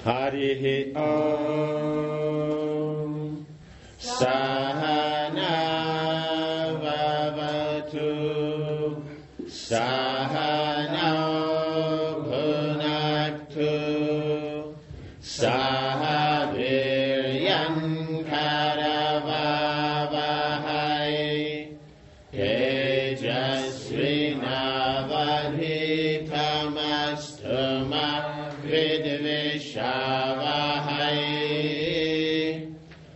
Harihi Om Sahana Vavatu Sahana Bhunaktu Sahaviryan Karavavahai Tejasvinavadhitamastuma Vidvishavahai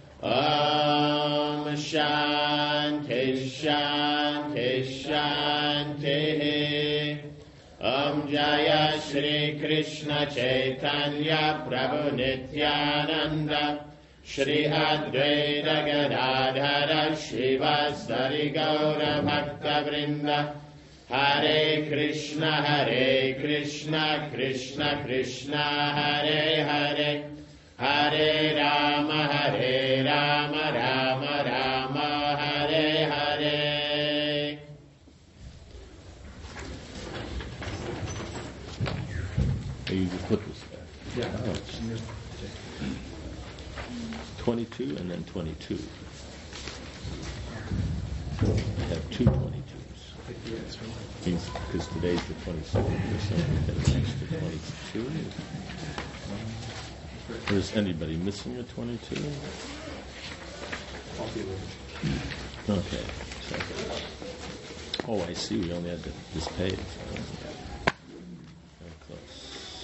Om Shanti Shanti Shanti Om Jaya Shri Krishna Chaitanya Prabhu Nityananda Shri Advaita Gadadhara Shivasari Gaura Bhakta Vrinda Hare Krishna Krishna Krishna Hare Hare Hare Rama Rama Rama Hare Hare. You just put this back. Yeah. Oh. 22 and then 22. I have two 22s. Means because today's the 22nd, so we got an extra 22. Or is anybody missing a 22? Okay. So, oh, I see. We only had this page. Very close.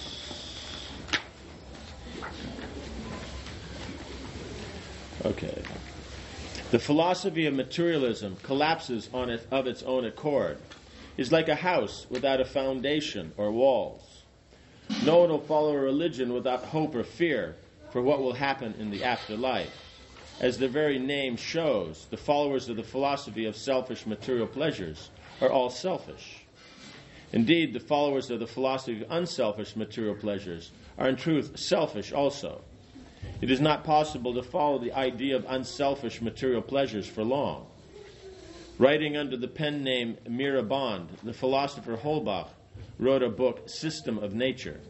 Okay. The philosophy of materialism collapses of its own accord. Is like a house without a foundation or walls. No one will follow a religion without hope or fear for what will happen in the afterlife. As the very name shows, the followers of the philosophy of selfish material pleasures are all selfish. Indeed, the followers of the philosophy of unselfish material pleasures are in truth selfish also. It is not possible to follow the idea of unselfish material pleasures for long. Writing under the pen name Mirabeau, the philosopher Holbach wrote a book, System of Nature,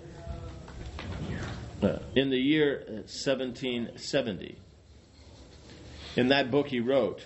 in the year 1770. In that book he wrote,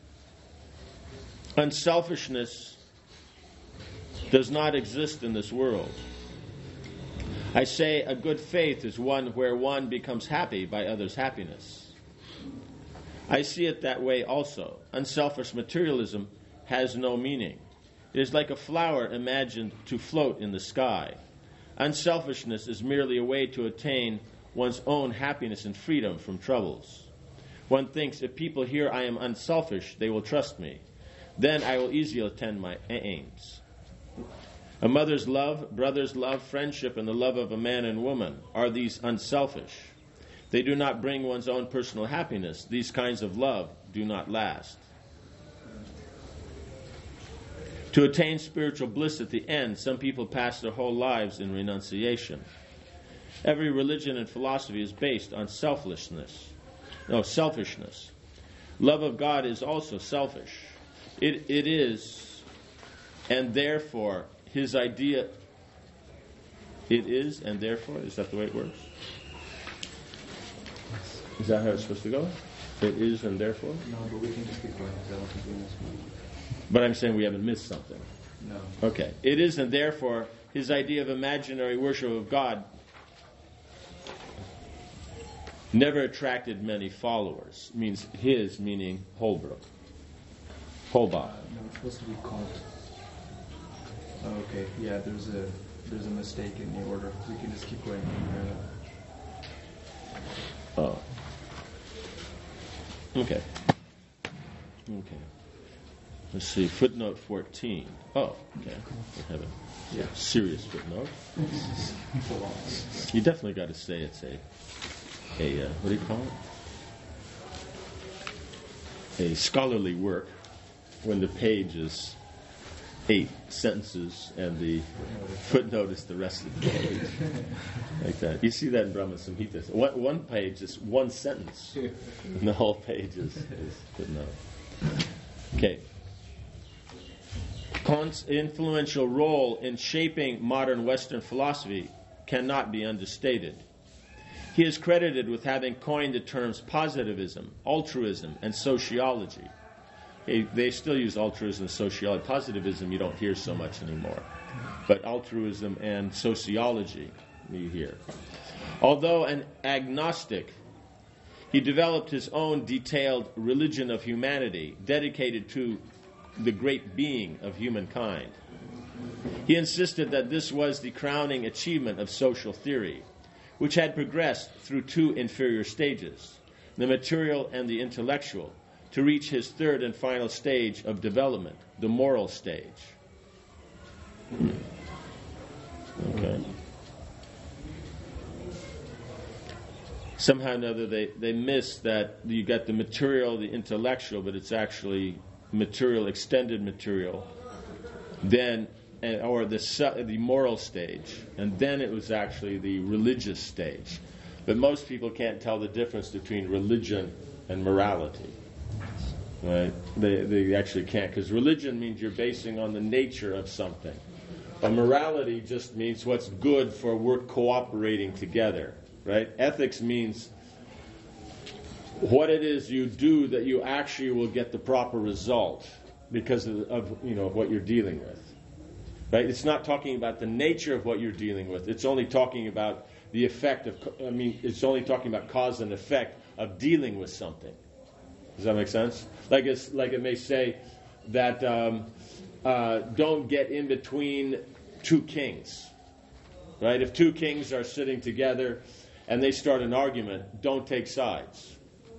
unselfishness does not exist in this world. I say a good faith is one where one becomes happy by others' happiness. I see it that way also. Unselfish materialism has no meaning. It is like a flower imagined to float in the sky. Unselfishness is merely a way to attain one's own happiness and freedom from troubles. One thinks, if people hear I am unselfish, they will trust me. Then I will easily attain my aims. A mother's love, brother's love, friendship, and the love of a man and woman, are these unselfish? They do not bring one's own personal happiness. These kinds of love do not last. To attain spiritual bliss at the end, some people pass their whole lives in renunciation. Every religion and philosophy is based on selfishness. Love of God is also selfish. It is, and therefore, his idea. It is, and therefore, is that the way it works? Is that how it's supposed to go? It is, and therefore? No, but we can just keep going. But I'm saying we haven't missed something. No. Okay. It is, and therefore, his idea of imaginary worship of God never attracted many followers. Means his, meaning Holbach. No, it's supposed to be called. Oh, okay. Yeah, there's a mistake in the order. We can just keep going. Oh. Okay. Okay. Let's see. Footnote 14. Oh, okay. We have a serious footnote. You definitely got to say it's a what do you call it? A scholarly work when the page is 8 sentences and the footnote is the rest of the page. Like that. You see that in Brahma Samhita. One page is one sentence, and the whole page is footnote. Okay. Kant's influential role in shaping modern Western philosophy cannot be understated. He is credited with having coined the terms positivism, altruism, and sociology. They still use altruism and sociology. Positivism you don't hear so much anymore. But altruism and sociology you hear. Although an agnostic, he developed his own detailed religion of humanity dedicated to the great being of humankind. He insisted that this was the crowning achievement of social theory, which had progressed through two inferior stages, the material and the intellectual, to reach his third and final stage of development, the moral stage. Okay. Somehow or another they miss that you got the material, the intellectual, but it's actually material, extended material, then or the moral stage, and then it was actually the religious stage. But most people can't tell the difference between religion and morality. Right? They actually can't, because religion means you're basing on the nature of something. But morality just means what's good for we're cooperating together. Right? Ethics means what it is you do that you actually will get the proper result because of what you're dealing with. Right? It's not talking about the nature of what you're dealing with. It's only talking about the effect of. It's only talking about cause and effect of dealing with something. Does that make sense? Like it may say that don't get in between two kings. Right? If two kings are sitting together and they start an argument, don't take sides.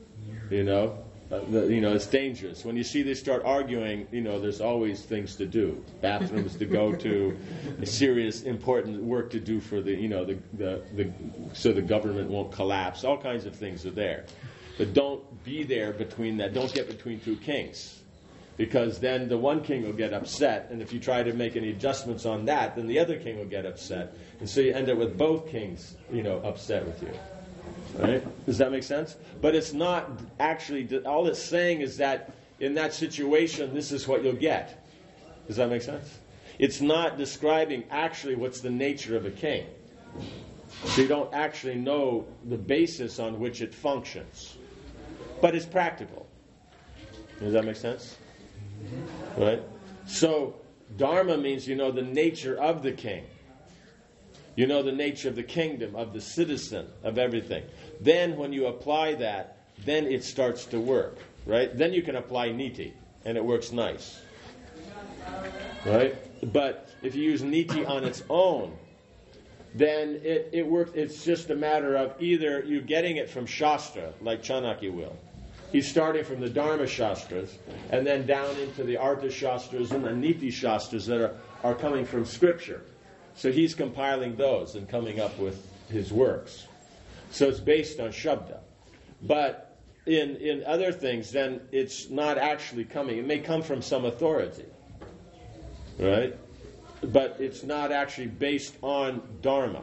It's dangerous. When you see they start arguing, there's always things to do, bathrooms to go to, serious, important work to do for so the government won't collapse. All kinds of things are there, but don't be there between that. Don't get between two kings, because then the one king will get upset, and if you try to make any adjustments on that, then the other king will get upset, and so you end up with both kings, upset with you. Right? Does that make sense? But it's not actually, all it's saying is that in that situation, this is what you'll get. Does that make sense? It's not describing actually what's the nature of a king. So you don't actually know the basis on which it functions. But it's practical. Does that make sense? Right? So, Dharma means you know the nature of the king. You know the nature of the kingdom, of the citizen, of everything. Then when you apply that, then it starts to work, right? Then you can apply niti, and it works nice. Right? But if you use niti on its own, then it works. It's just a matter of either you getting it from Shastra, like Chanakya will. He's starting from the Dharma Shastras, and then down into the Artha Shastras and the Niti Shastras that are coming from Scripture. So he's compiling those and coming up with his works. So it's based on Shabda. But in other things, then it's not actually coming. It may come from some authority. Right? But it's not actually based on Dharma.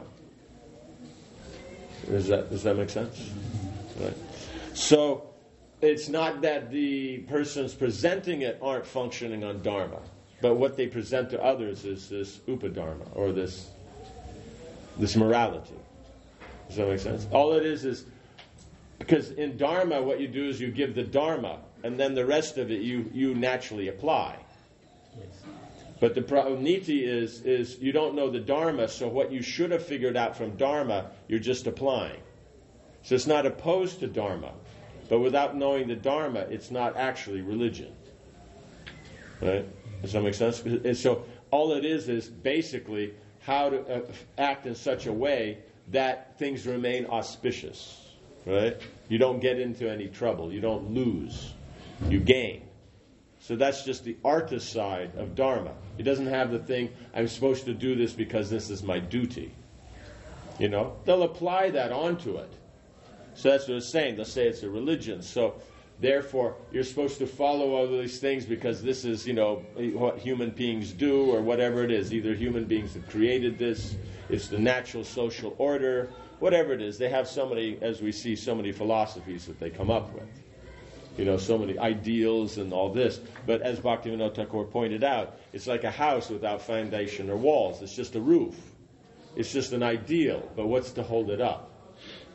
Does that make sense? Right. So it's not that the persons presenting it aren't functioning on Dharma. But what they present to others is this upadharma, or this morality. Does that make sense? All it is because in Dharma, what you do is you give the Dharma, and then the rest of it you naturally apply. Yes. But the problem niti is you don't know the Dharma, so what you should have figured out from Dharma, you're just applying. So it's not opposed to Dharma, but without knowing the Dharma, it's not actually religion. Right? Does that make sense? And so all it is basically how to act in such a way that things remain auspicious. Right? You don't get into any trouble. You don't lose. You gain. So that's just the artha side of Dharma. It doesn't have the thing, I'm supposed to do this because this is my duty. They'll apply that onto it. So that's what it's saying. They'll say it's a religion. So therefore, you're supposed to follow all these things because this is, what human beings do or whatever it is. Either human beings have created this, it's the natural social order, whatever it is. They have so many, as we see, so many philosophies that they come up with. So many ideals and all this. But as Bhaktivinoda Thakur pointed out, it's like a house without foundation or walls. It's just a roof. It's just an ideal. But what's to hold it up?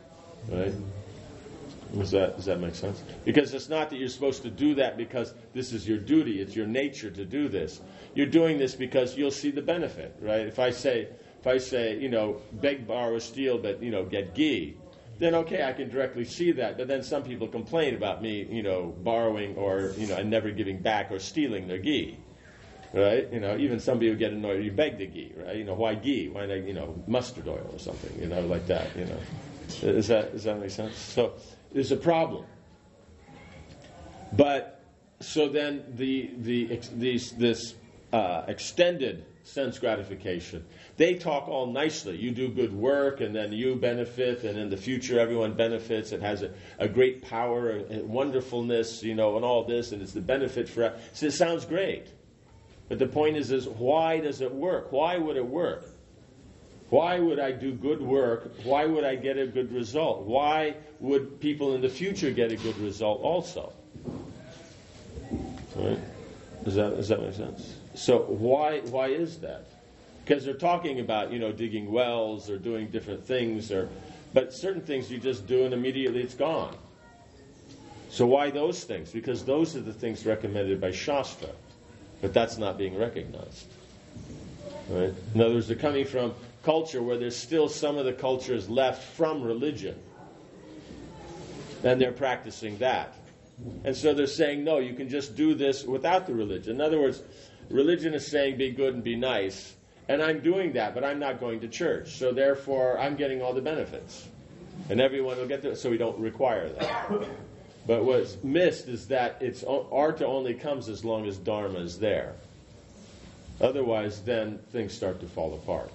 Right? Does that make sense? Because it's not that you're supposed to do that because this is your duty, it's your nature to do this. You're doing this because you'll see the benefit, right? If I say, beg, borrow, steal, but, get ghee, then okay, I can directly see that. But then some people complain about me, borrowing or, and never giving back or stealing their ghee, right? Even some people get annoyed. You beg the ghee, right? Why ghee? Why not, mustard oil or something, like that, Does that make sense? So there's a problem. But so then this extended sense gratification, they talk all nicely. You do good work, and then you benefit, and in the future everyone benefits. It has a great power, a wonderfulness, and all this, and it's the benefit for. So it sounds great, but the point is why does it work? Why would it work? Why would I do good work? Why would I get a good result? Why would people in the future get a good result also? Right? Does that make sense? So why is that? Because they're talking about, digging wells or doing different things, but certain things you just do and immediately it's gone. So why those things? Because those are the things recommended by Shastra, but that's not being recognized. Right? In other words, they're coming from culture where there's still some of the cultures left from religion, and they're practicing that. And so they're saying, no, you can just do this without the religion. In other words, religion is saying be good and be nice, and I'm doing that, but I'm not going to church. So therefore, I'm getting all the benefits. And everyone will get to it, so we don't require that. But what's missed is that artha only comes as long as dharma is there. Otherwise, then things start to fall apart.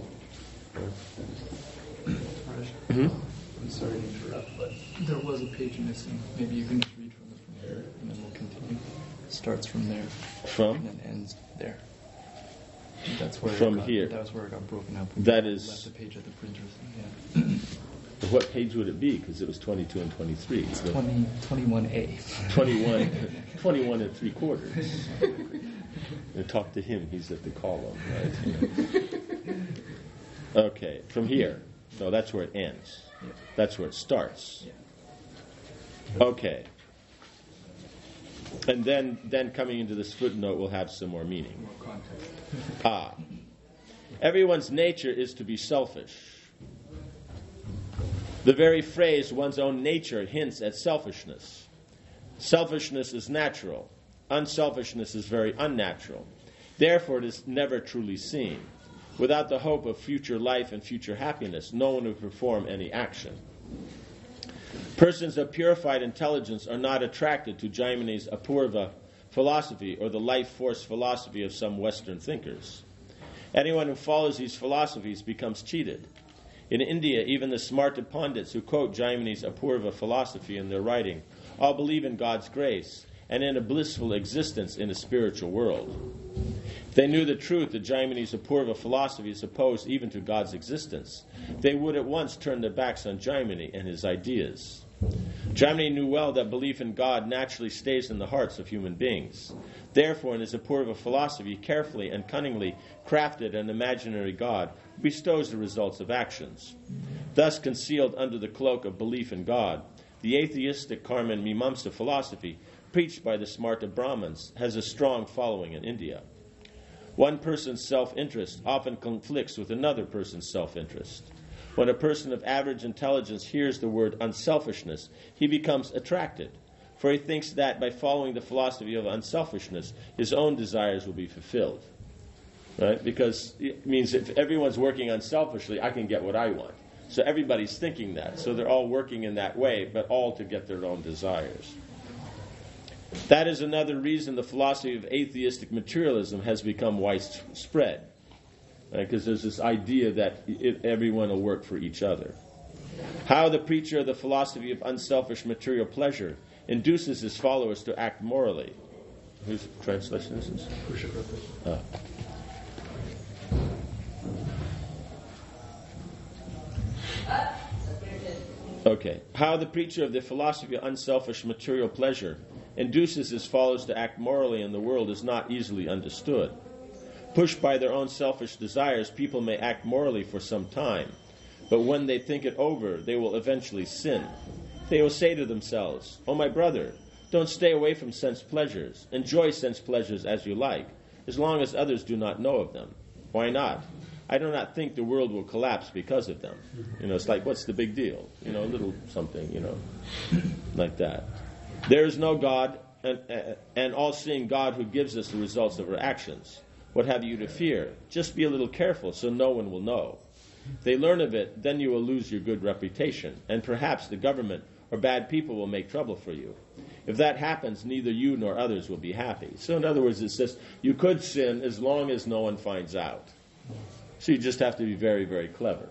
I'm sorry to interrupt, but there was a page missing. Maybe you can just read from here, and then we'll continue. It starts from there. From? And then ends there. That's where here. That was where it got broken up. That is. Left the page at the printers. Yeah. What page would it be? Because it was 22 and 23. It's 21A. 21 and 3/4. And talk to him. He's at the column, right? Okay, from here. So that's where it ends. Yeah. That's where it starts. Yeah. Okay. And then coming into this footnote will have some more meaning. More context. Everyone's nature is to be selfish. The very phrase one's own nature hints at selfishness. Selfishness is natural. Unselfishness is very unnatural. Therefore, it is never truly seen. Without the hope of future life and future happiness, no one would perform any action. Persons of purified intelligence are not attracted to Jaimini's Apurva philosophy or the life force philosophy of some Western thinkers. Anyone who follows these philosophies becomes cheated. In India, even the smarta Pandits who quote Jaimini's Apurva philosophy in their writing all believe in God's grace and in a blissful existence in a spiritual world. If they knew the truth that Jaimini's Apurva philosophy is opposed even to God's existence, they would at once turn their backs on Jaimini and his ideas. Jaimini knew well that belief in God naturally stays in the hearts of human beings. Therefore, in his Apurva philosophy, carefully and cunningly crafted an imaginary God who bestows the results of actions. Thus, concealed under the cloak of belief in God, the atheistic Karma and Mimamsa philosophy, preached by the Smarta Brahmins, has a strong following in India. One person's self-interest often conflicts with another person's self-interest. When a person of average intelligence hears the word unselfishness, he becomes attracted, for he thinks that by following the philosophy of unselfishness, his own desires will be fulfilled. Right? Because it means if everyone's working unselfishly, I can get what I want. So everybody's thinking that. So they're all working in that way, but all to get their own desires. That is another reason the philosophy of atheistic materialism has become widespread. Because there's this idea that everyone will work for each other. How the preacher of the philosophy of unselfish material pleasure induces his followers to act morally. Whose translation is this? Okay. How the preacher of the philosophy of unselfish material pleasure induces his followers to act morally in the world is not easily understood. Pushed by their own selfish desires, people may act morally for some time, But when they think it over, they will eventually sin. They will say to themselves, "Oh, my brother, don't stay away from sense pleasures. Enjoy sense pleasures as you like, as long as others do not know of them." Why not? I do not think the world will collapse because of them. It's like, what's the big deal? A little something, like that. There is no God, an all-seeing God who gives us the results of our actions. What have you to fear? Just be a little careful so no one will know. If they learn of it, then you will lose your good reputation, and perhaps the government or bad people will make trouble for you. If that happens, neither you nor others will be happy. So in other words, it says you could sin as long as no one finds out. So you just have to be very, very clever.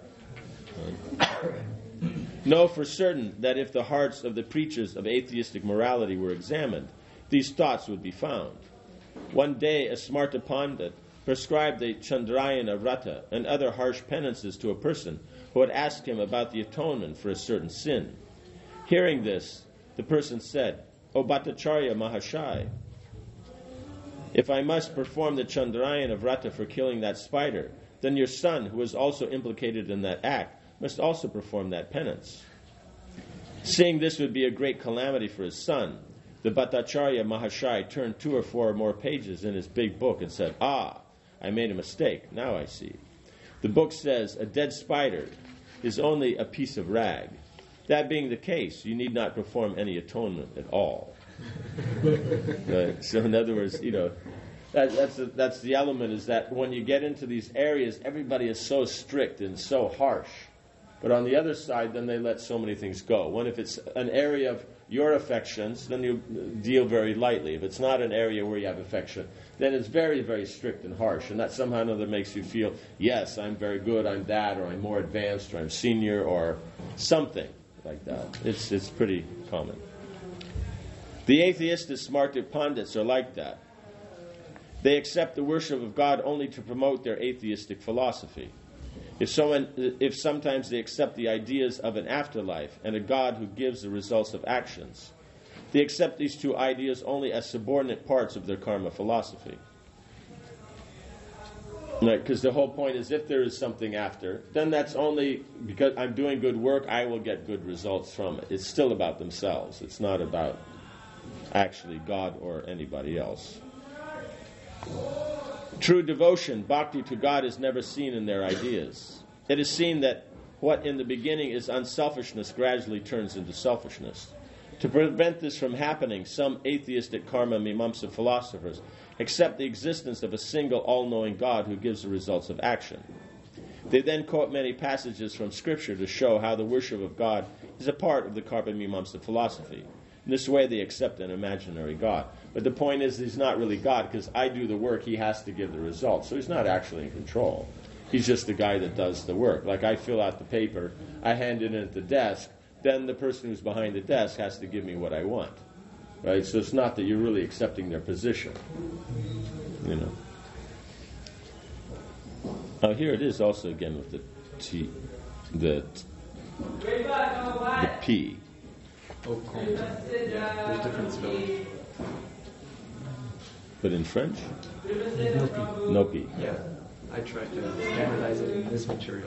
Know for certain that if the hearts of the preachers of atheistic morality were examined, these thoughts would be found. One day, a Smarta Pandit prescribed the Chandrayana Vrata and other harsh penances to a person who had asked him about the atonement for a certain sin. Hearing this, the person said, "O Bhattacharya Mahashai, if I must perform the Chandrayana Vrata for killing that spider, then your son, who is also implicated in that act, must also perform that penance." Seeing this would be a great calamity for his son, the Bhattacharya Mahashai turned 2 or 4 more pages in his big book and said, I made a mistake. Now I see. The book says a dead spider is only a piece of rag. That being the case, you need not perform any atonement at all. Right? So in other words, that's the element, is that when you get into these areas, everybody is so strict and so harsh. But on the other side, then they let so many things go. When if it's an area of your affections, then you deal very lightly. If it's not an area where you have affection, then it's very, very strict and harsh. And that somehow or another makes you feel, yes, I'm very good, I'm that, or I'm more advanced, or I'm senior, or something like that. It's pretty common. The atheistic Smarta Pandits are like that. They accept the worship of God only to promote their atheistic philosophy. If sometimes they accept the ideas of an afterlife and a God who gives the results of actions, they accept these two ideas only as subordinate parts of their karma philosophy. Because the whole point is, if there is something after, then that's only because I'm doing good work, I will get good results from it. It's still about themselves. It's not about actually God or anybody else. True devotion, bhakti to God, is never seen in their ideas. It is seen that what in the beginning is unselfishness gradually turns into selfishness. To prevent this from happening, some atheistic karma mimamsa philosophers accept the existence of a single all-knowing God who gives the results of action. They then quote many passages from Scripture to show how the worship of God is a part of the karma mimamsa philosophy. In this way, they accept an imaginary God. But the point is, he's not really God, because I do the work, he has to give the results. So he's not actually in control. He's just the guy that does the work. Like I fill out the paper, I hand it in at the desk, then the person who's behind the desk has to give me what I want. Right? So it's not that you're really accepting their position. Oh, here it is also again with the T, the P. Oh, cool. Yeah, there's different spelling. But in French? No P. Yeah, I tried to standardize it in this material.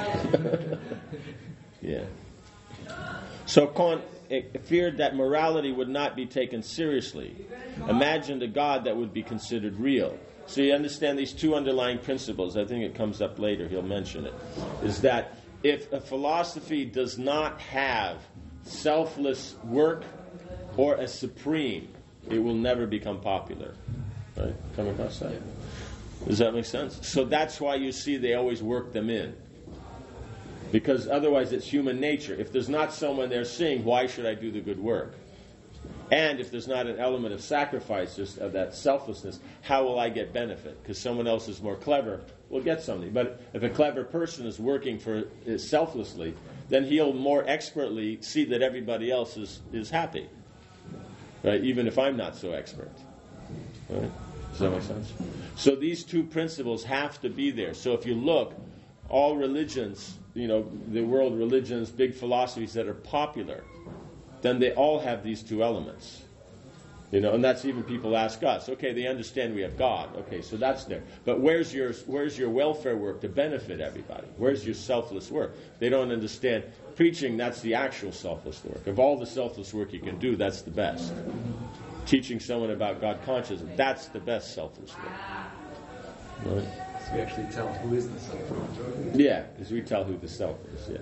Yeah. So Kant feared that morality would not be taken seriously, imagined a God that would be considered real. So you understand these two underlying principles. I think it comes up later, he'll mention it. Is that if a philosophy does not have selfless work or a supreme, it will never become popular. Right? Come across that? Does that make sense? So that's why you see they always work them in. Because otherwise it's human nature. If there's not someone there saying, why should I do the good work? And if there's not an element of sacrifice, just of that selflessness, how will I get benefit? Because someone else is more clever, will get something. But if a clever person is working selflessly, then he'll more expertly see that everybody else is happy. Right? Even if I'm not so expert. Right? Does that make sense? So these two principles have to be there. So if you look, all religions, the world religions, big philosophies that are popular, then they all have these two elements. And that's even people ask us. Okay, they understand we have God. Okay, so that's there. But where's your welfare work to benefit everybody? Where's your selfless work? They don't understand. Preaching, that's the actual selfless work. Of all the selfless work you can do, that's the best. Teaching someone about God consciousness, that's the best selfless work. Right? So we actually tell who is the self. Yeah, because we tell who the self is,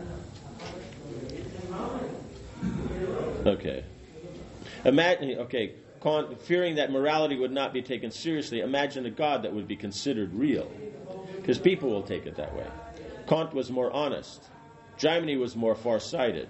yeah. Okay. Kant, fearing that morality would not be taken seriously, imagine a God that would be considered real. Because people will take it that way. Kant was more honest. Jiminy was more far-sighted.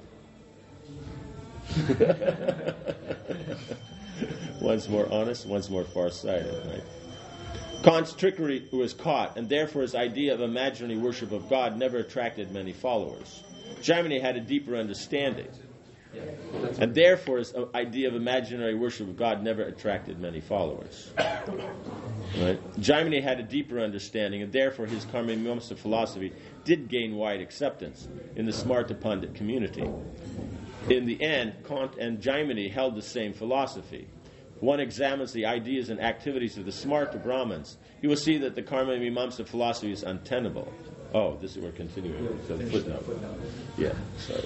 One's more honest, one's more far-sighted, right? Kant's trickery was caught, and therefore his idea of imaginary worship of God never attracted many followers. Jiminy had a deeper understanding. And therefore his idea of imaginary worship of God never attracted many followers. Right? Jiminy had a deeper understanding, and therefore his Karma Mimamsa philosophy did gain wide acceptance in the Smarta Pandit community. In the end, Kant and Jiminy held the same philosophy. If one examines the ideas and activities of the Smarta Brahmins, you will see that the Karma Mimamsa philosophy is untenable. Oh, this is we're continuing. So the footnote. Yeah, sorry.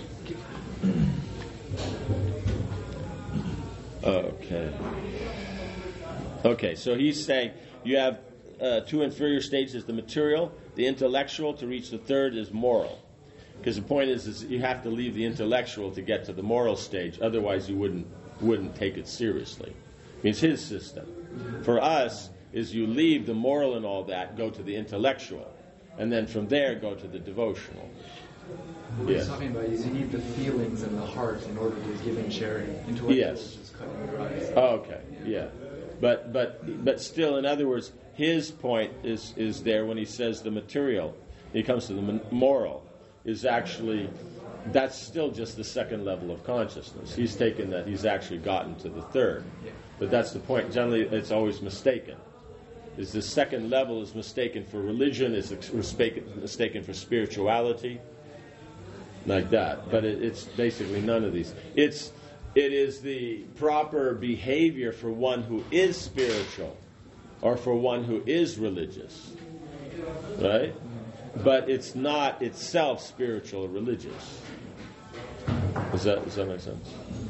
Okay, so he's saying you have two inferior stages, the material, the intellectual. To reach the third is moral. Because the point is you have to leave the intellectual to get to the moral stage. Otherwise you wouldn't take it seriously. It's his system. For us, is you leave the moral and all that, go to the intellectual. And then from there go to the devotional. What he's talking about is you need the feelings and the heart in order to give in charity. Intellectual is just cutting grass. Okay, yeah. But still, in other words, his point is there when he says the material, he comes to the moral, is actually, that's still just the second level of consciousness. He's taken that, he's actually gotten to the third. But that's the point. Generally, it's always mistaken. Is the second level is mistaken for religion, is mistaken for spirituality, like that. But it's basically none of these. It is the proper behavior for one who is spiritual or for one who is religious, right? But it's not itself spiritual or religious. Does that make sense?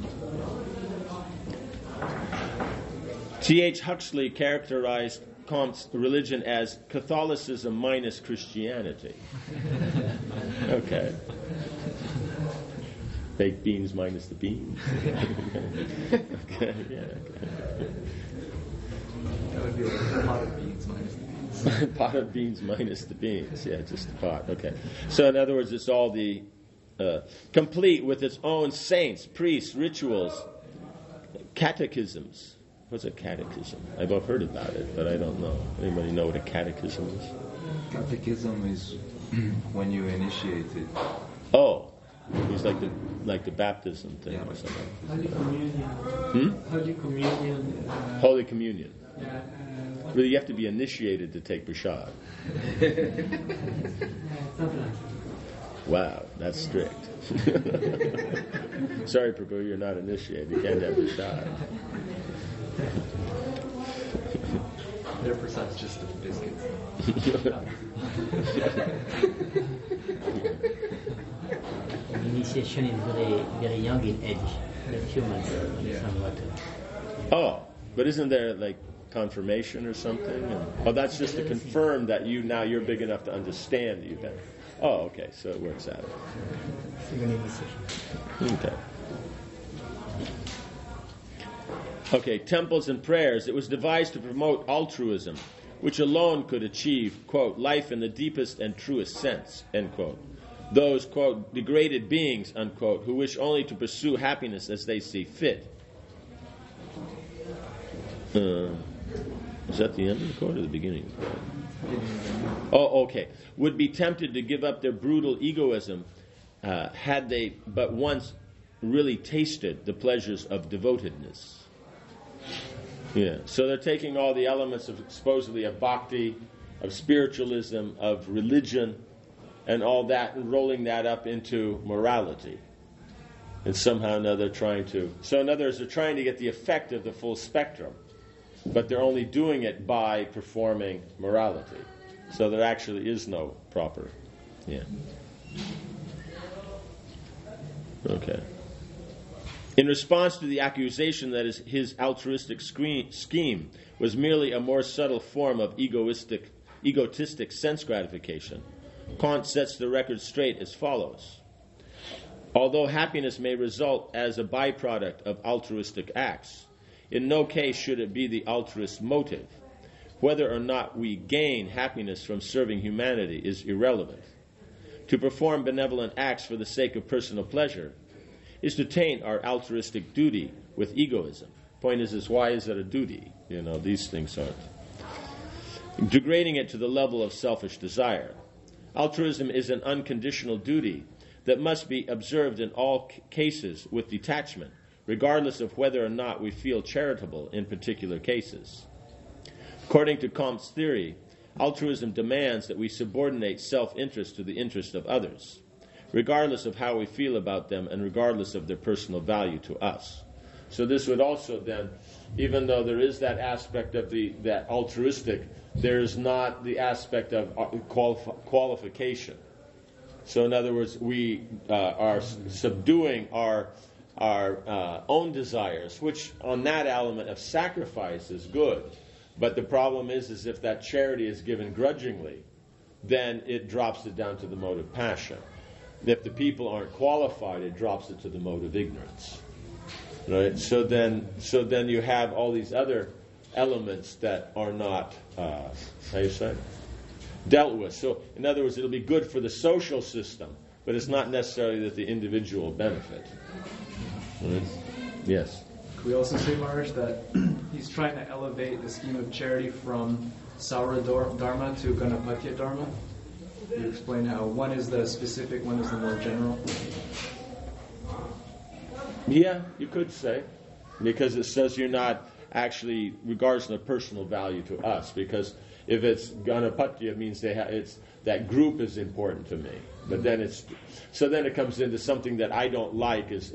T.H. Huxley characterized Kant's religion as Catholicism minus Christianity. Okay. Baked beans minus the beans. Okay, yeah. That would be like a pot of beans minus the beans. Pot of beans minus the beans. Yeah, just the pot. Okay. So in other words, it's all the complete with its own saints, priests, rituals, catechisms. What's a catechism? I've heard about it, but I don't know. Anybody know what a catechism is? Catechism is when you initiate it. Oh, it's like the baptism thing or something. Holy Communion. Holy Communion. Holy Communion. Well, you have to be initiated to take prasad. Wow, that's strict. Sorry, Prabhu, you're not initiated. You can't have prasad. Their prasad's just the biscuits. Initiation is very young in age, the humans somewhat. Oh, but isn't there like confirmation or something? That's just to confirm that you're big enough to understand that you've been. Oh, okay, so it works out. Okay. Okay, temples and prayers. It was devised to promote altruism, which alone could achieve, quote, life in the deepest and truest sense, end quote. Those, quote, degraded beings, unquote, who wish only to pursue happiness as they see fit. Is that the end of the quote or the beginning of the quote? Oh, okay. Would be tempted to give up their brutal egoism had they but once really tasted the pleasures of devotedness. Yeah. So they're taking all the elements of supposedly of bhakti, of spiritualism, of religion, and all that, and rolling that up into morality. And somehow or another trying to... So in other words, they're trying to get the effect of the full spectrum, but they're only doing it by performing morality. So there actually is no proper... Yeah. Okay. In response to the accusation that his altruistic scheme was merely a more subtle form of egotistic sense gratification, Kant sets the record straight as follows. Although happiness may result as a byproduct of altruistic acts, in no case should it be the altruist motive. Whether or not we gain happiness from serving humanity is irrelevant. To perform benevolent acts for the sake of personal pleasure is to taint our altruistic duty with egoism. Point is why is it a duty? These things aren't. Degrading it to the level of selfish desire. Altruism is an unconditional duty that must be observed in all cases with detachment, regardless of whether or not we feel charitable in particular cases. According to Comte's theory, altruism demands that we subordinate self-interest to the interest of others, regardless of how we feel about them and regardless of their personal value to us. So this would also then, even though there is that aspect of that altruistic, there is not the aspect of qualification. So in other words, we are subduing our own desires, which on that element of sacrifice is good. But the problem is if that charity is given grudgingly, then it drops it down to the mode of passion. If the people aren't qualified, it drops it to the mode of ignorance. Right? So then you have all these other elements that are not, dealt with. So, in other words, it'll be good for the social system, but it's not necessarily that the individual benefit. Right? Yes. Could we also say, Maharaj, that he's trying to elevate the scheme of charity from Saura Dharma to Ganapatya Dharma? You explain how one is the specific, one is the more general. Yeah, you could say, because it says you're not actually regards the personal value to us, because if it's Ganapatya, it means it's that group is important to me. But then it comes into something that I don't like is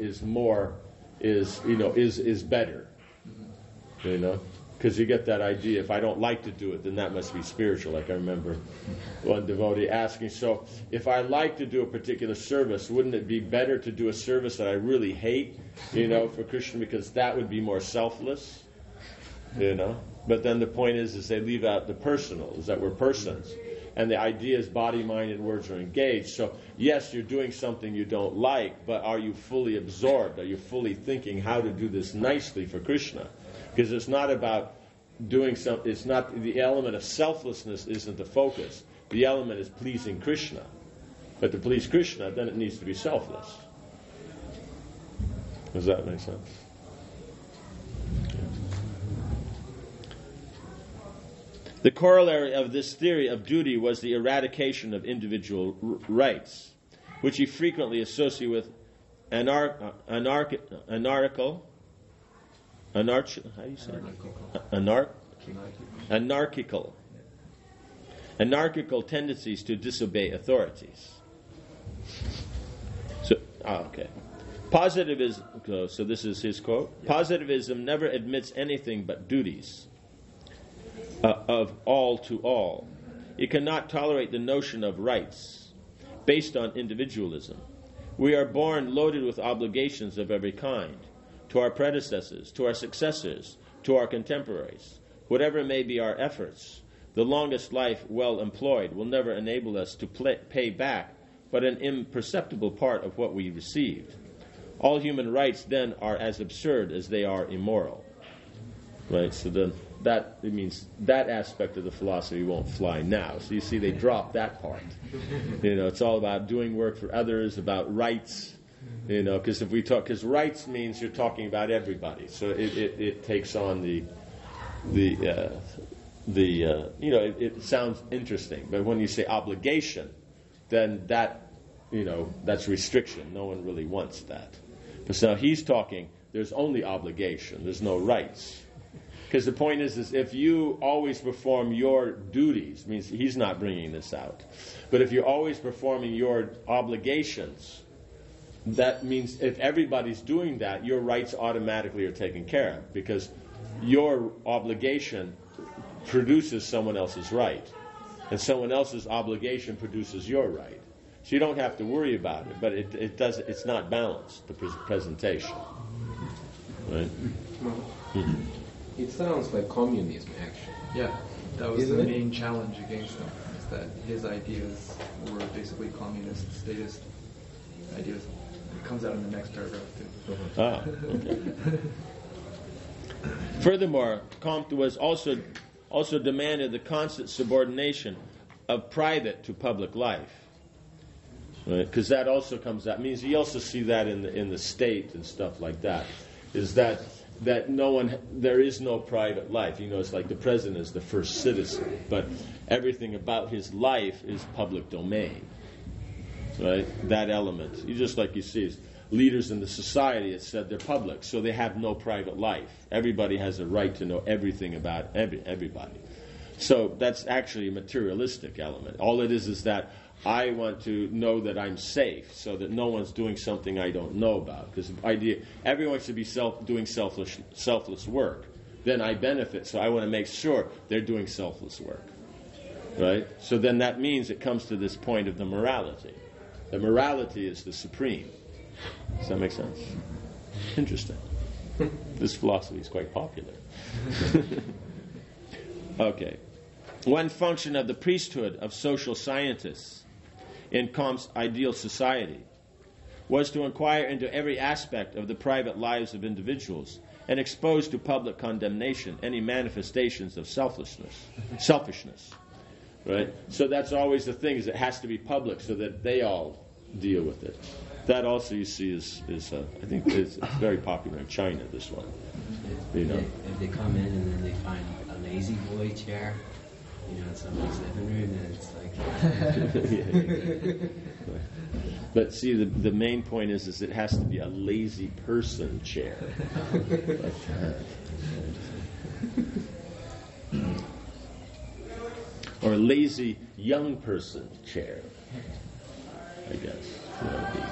better. Because you get that idea. If I don't like to do it, then that must be spiritual. Like I remember one devotee asking, so if I like to do a particular service, wouldn't it be better to do a service that I really hate, for Krishna, because that would be more selfless, But then the point is they leave out the personal, is that we're persons. And the idea is body, mind, and words are engaged. So, yes, you're doing something you don't like, but are you fully absorbed? Are you fully thinking how to do this nicely for Krishna? Because it's not about doing something, it's not, the element of selflessness isn't the focus. The element is pleasing Krishna. But to please Krishna, then it needs to be selfless. Does that make sense? The corollary of this theory of duty was the eradication of individual rights, which he frequently associated with anarchical tendencies to disobey authorities. Positivism, so this is his quote, positivism never admits anything but duties. Of all to all. It cannot tolerate the notion of rights based on individualism. We are born loaded with obligations of every kind, to our predecessors, to our successors, to our contemporaries. Whatever may be our efforts, the longest life well employed will never enable us to pay back but an imperceptible part of what we received. All human rights then are as absurd as they are immoral. Right, so then it means that aspect of the philosophy won't fly now. So you see, they drop that part. It's all about doing work for others, about rights. Because rights means you're talking about everybody. So it takes on it sounds interesting. But when you say obligation, then that's restriction. No one really wants that. But now he's talking. There's only obligation. There's no rights. Because the point is if you always perform your duties, means he's not bringing this out, but if you're always performing your obligations, that means if everybody's doing that, your rights automatically are taken care of, because your obligation produces someone else's right, and someone else's obligation produces your right. So you don't have to worry about it, but it does. It's not balanced, the presentation. Right? It sounds like communism, actually. Yeah, that was Isn't the it? main challenge against him, is that his ideas were basically communist, statist ideas. It comes out in the next paragraph too. Ah, okay. Furthermore, Comte was also demanded the constant subordination of private to public life, because that also comes out. Means you also see that in the state and stuff like that. Is that there is no private life. It's like the president is the first citizen, but everything about his life is public domain. Right? That element. Just like you see, leaders in the society, it said they're public, so they have no private life. Everybody has a right to know everything about everybody. So that's actually a materialistic element. All it is that I want to know that I'm safe, so that no one's doing something I don't know about. Because the idea, everyone should be doing selfless work. Then I benefit, so I want to make sure they're doing selfless work. Right? So then that means it comes to this point of the morality. The morality is the supreme. Does that make sense? Interesting. This philosophy is quite popular. Okay. One function of the priesthood of social scientists in Comte's ideal society was to inquire into every aspect of the private lives of individuals and expose to public condemnation any manifestations of selfishness. Right? So that's always the thing, is it has to be public so that they all deal with it. That also, you see, is I think it's very popular in China, this one. If they come in and then they find a lazy boy chair, in someone's living room, then it's like... But see, the main point is it has to be a lazy person chair. Or a lazy young person chair, I guess.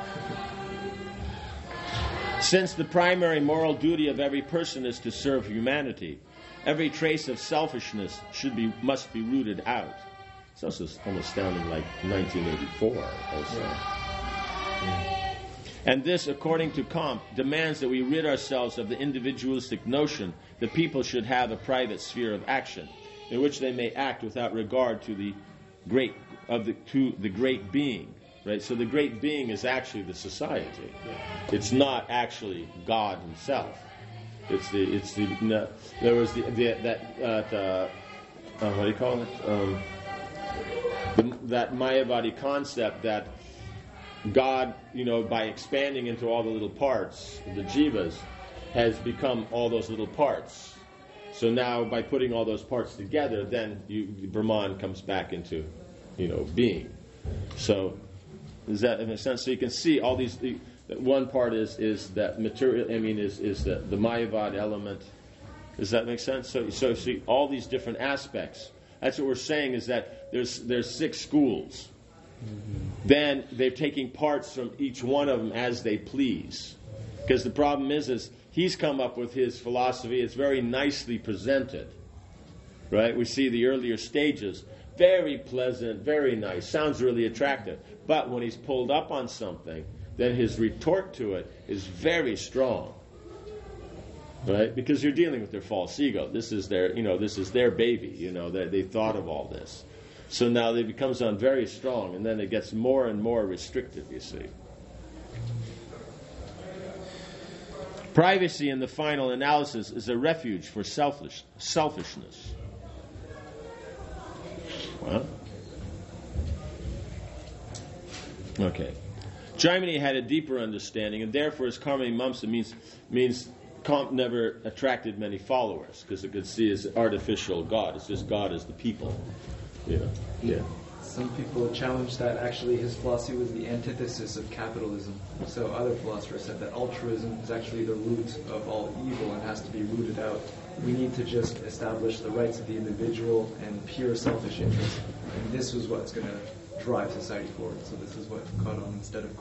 Since the primary moral duty of every person is to serve humanity, every trace of selfishness must be rooted out. It's also almost sounding like 1984 also. Yeah. And this, according to Comte, demands that we rid ourselves of the individualistic notion that people should have a private sphere of action, in which they may act without regard to the great being. Right? So the great being is actually the society. It's not actually God himself. What do you call it? That Mayavadi concept that God, by expanding into all the little parts, the jivas, has become all those little parts. So now, by putting all those parts together, then Brahman comes back into, being. So, does that make sense? So you can see all these. One part is that material. Is the Mayavad element. Does that make sense? So see all these different aspects. That's what we're saying, is that there's 6 schools. Mm-hmm. Then they're taking parts from each one of them as they please. Because the problem is he's come up with his philosophy. It's very nicely presented. Right? We see the earlier stages. Very pleasant, very nice. Sounds really attractive. But when he's pulled up on something, then his retort to it is very strong. Right? Because you're dealing with their false ego. This is their baby. They thought of all this. So now it becomes on very strong, and then it gets more and more restrictive, you see. Privacy, in the final analysis, is a refuge for selfishness. Well, okay. Jaimini had a deeper understanding, and therefore his Karma Mimamsa means Comte never attracted many followers, because it could see as artificial God. It's just God as the people. Yeah. Some people challenged that actually his philosophy was the antithesis of capitalism. So other philosophers said that altruism is actually the root of all evil and has to be rooted out. We need to just establish the rights of the individual and pure selfish interest. And this was what's going to drive society forward. So this is what caught on instead of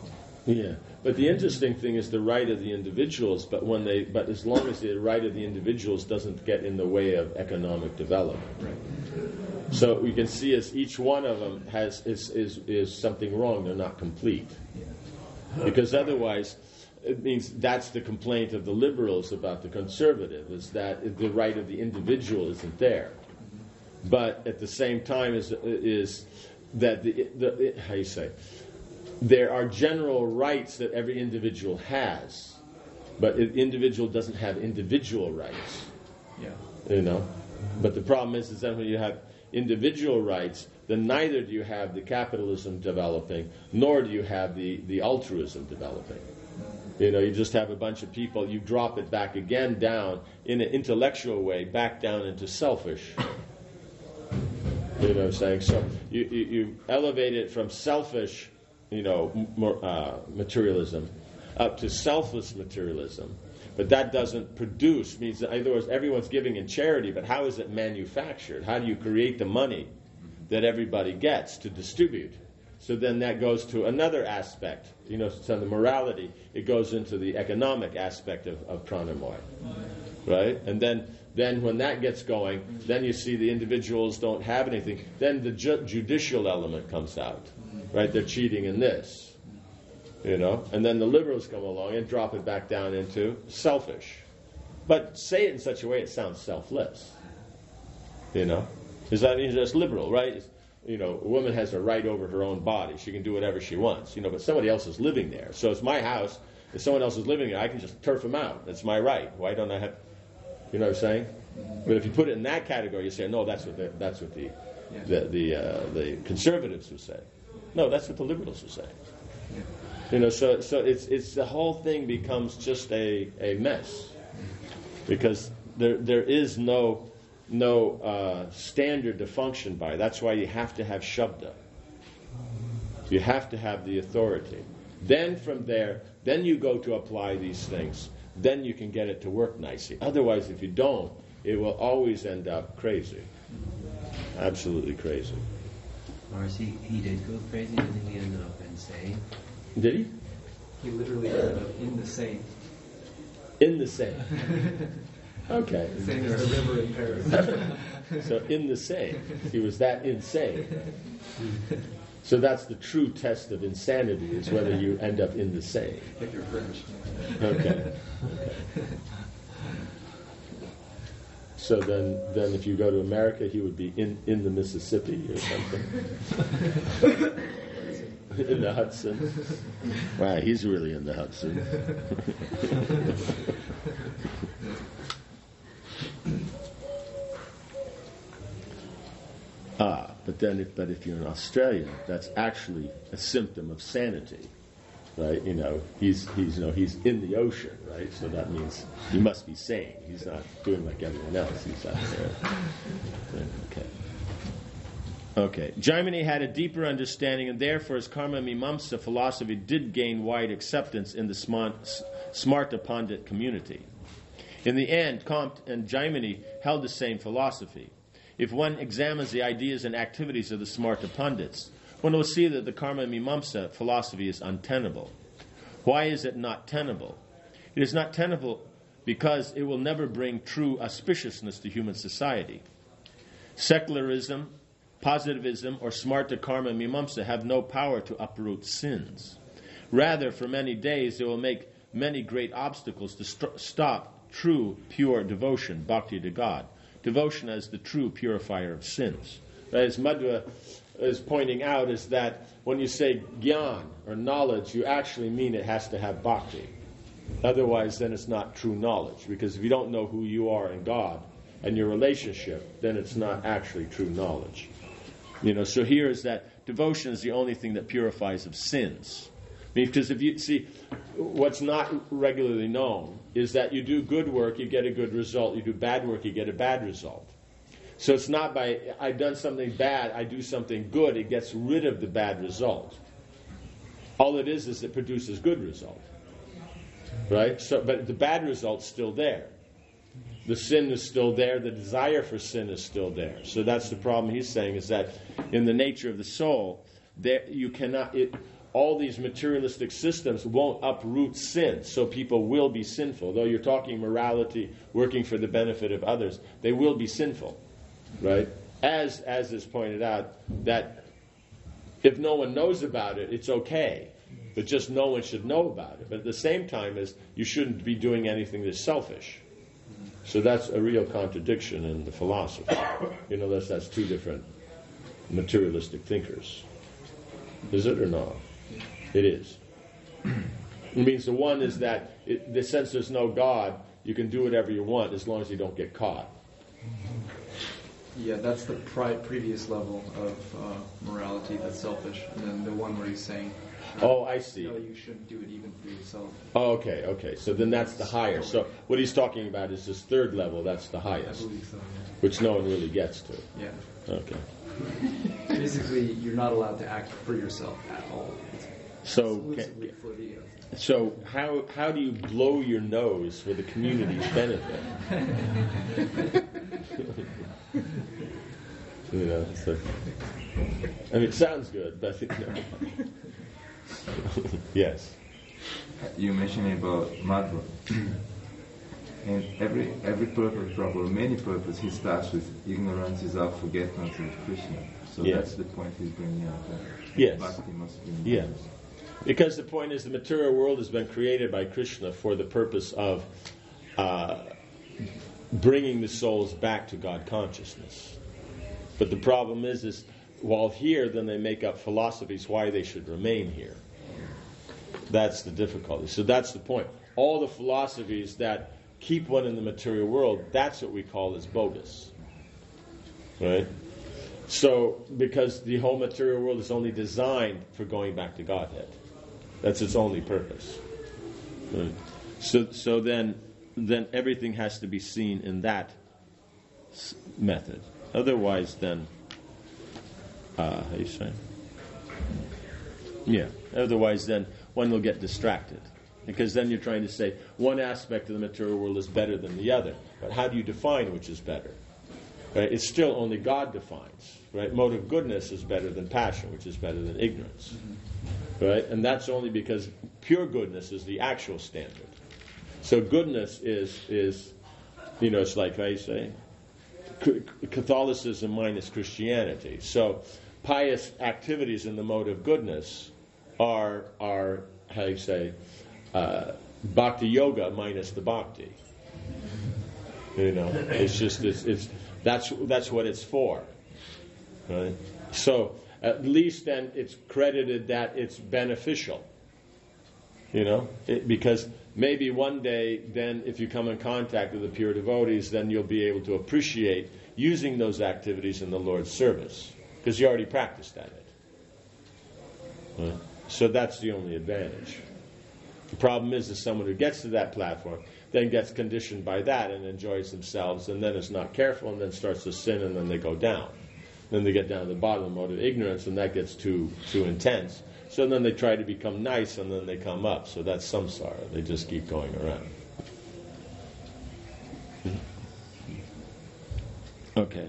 Yeah, but the interesting thing is the right of the individuals. But as long as the right of the individuals doesn't get in the way of economic development, right? So we can see as each one of them is something wrong. They're not complete, because otherwise, it means that's the complaint of the liberals about the conservative, is that the right of the individual isn't there. But at the same time, is that the how you say? There are general rights that every individual has, but the individual doesn't have individual rights. Yeah. You know? But the problem is that when you have individual rights, then neither do you have the capitalism developing, nor do you have the altruism developing. You know, you just have a bunch of people, you drop it back again down in an intellectual way, back down into selfish. You know what I'm saying? So you elevate it from selfish, materialism up to selfless materialism. But that doesn't produce, means that in other words, everyone's giving in charity, but how is it manufactured? How do you create the money that everybody gets to distribute? So then that goes to another aspect. So the morality, it goes into the economic aspect of pranamoy. Right? And then when that gets going, then you see the individuals don't have anything. Then the judicial element comes out. Right? They're cheating in this. And then the liberals come along and drop it back down into selfish. But say it in such a way it sounds selfless. Is that just liberal, right? A woman has a right over her own body. She can do whatever she wants, but somebody else is living there. So it's my house. If someone else is living there, I can just turf them out. That's my right. Why don't I have, you know what I'm saying? But if you put it in that category, you say, no, that's what the conservatives would say. No, that's what the liberals would say. So it's the whole thing becomes just a mess, because there is no standard to function by. That's why you have to have Shabda. You have to have the authority. Then from there, then you go to apply these things. Then you can get it to work nicely. Otherwise, if you don't, it will always end up crazy. Absolutely crazy. Or he did go crazy, didn't he end up insane? Did he? He literally ended up in the Seine. In the Seine. Okay. Seine is the river in Paris. So in the Seine, he was that insane. So that's the true test of insanity, is whether you end up in the Seine. If you're French. Okay. So then if you go to America, he would be in the Mississippi or something. In the Hudson. Wow, he's really in the Hudson. But if you're in Australia, that's actually a symptom of sanity, right? He's in the ocean, right? So that means he must be sane. He's not doing like everyone else. He's out there. Okay. Jaimini had a deeper understanding, and therefore his Karma Mimamsa philosophy did gain wide acceptance in the Smarta Pandit community. In the end, Comte and Jaimini held the same philosophy. If one examines the ideas and activities of the Smarta Pandits, one will see that the Karma Mimamsa philosophy is untenable. Why is it not tenable? It is not tenable because it will never bring true auspiciousness to human society. Secularism, positivism, or Smarta Karma Mimamsa have no power to uproot sins. Rather, for many days, they will make many great obstacles to stop true, pure devotion, bhakti to God. Devotion as the true purifier of sins. As Madhva is pointing out, is that when you say gyan, or knowledge, you actually mean it has to have bhakti. Otherwise, then it's not true knowledge. Because if you don't know who you are in God and your relationship, then it's not actually true knowledge. So here is that devotion is the only thing that purifies of sins. Because if you see, what's not regularly known is that you do good work, you get a good result. You do bad work, you get a bad result. So it's not by, I've done something bad, I do something good, it gets rid of the bad result. All it is it produces good result. Right? But the bad result's still there. The sin is still there, the desire for sin is still there. So that's the problem he's saying, is that in the nature of the soul, there you cannot... all these materialistic systems won't uproot sin, so people will be sinful. Though you're talking morality, working for the benefit of others, they will be sinful, right? As is pointed out, that if no one knows about it, it's okay, but just no one should know about it. But at the same time, you shouldn't be doing anything that's selfish. So that's a real contradiction in the philosophy. That's two different materialistic thinkers. Is it or not? It is. It means the one is that, since there's no God, you can do whatever you want as long as you don't get caught. Yeah, that's the previous level of morality that's selfish. And then the one where he's saying, I see. No, you shouldn't do it even for yourself. Oh, okay. So then that's the higher. So what he's talking about is this third level, that's the I highest, believe so, yeah. which no one really gets to. Yeah. Okay. Basically, you're not allowed to act for yourself at all. It's exclusively for the other. So how do you blow your nose for the community's benefit? It sounds good, but yes. You mentioned about Madhva. And every purpose, probably many purposes, he starts with ignorance is our forgetfulness of Krishna. So Yes. that's the point he's bringing out. Yes. Bhakti must be Yes. Because the point is the material world has been created by Krishna for the purpose of bringing the souls back to God consciousness. But the problem is while here, then they make up philosophies why they should remain here. That's the difficulty. So that's the point. All the philosophies that keep one in the material world, that's what we call as bogus. Right? So, because the whole material world is only designed for going back to Godhead. That's its only purpose. Right? So then everything has to be seen in that method. Otherwise, then, how you say? Yeah. Otherwise, then one will get distracted, because then you're trying to say one aspect of the material world is better than the other. But how do you define which is better? Right? It's still only God defines. Right? Motive goodness is better than passion, which is better than ignorance. Right? And that's only because pure goodness is the actual standard. So goodness is it's like how you say, Catholicism minus Christianity. So pious activities in the mode of goodness are how you say, bhakti yoga minus the bhakti. It's just that's what it's for. Right? So at least then it's credited that it's beneficial. Because maybe one day then if you come in contact with the pure devotees, then you'll be able to appreciate using those activities in the Lord's service, because you already practiced at it. Right? So that's the only advantage. The problem is someone who gets to that platform then gets conditioned by that and enjoys themselves, and then is not careful and then starts to sin, and then they go down. Then they get down to the bottom of the mode of ignorance, and that gets too intense. So then they try to become nice, and then they come up. So that's samsara. They just keep going around. Okay.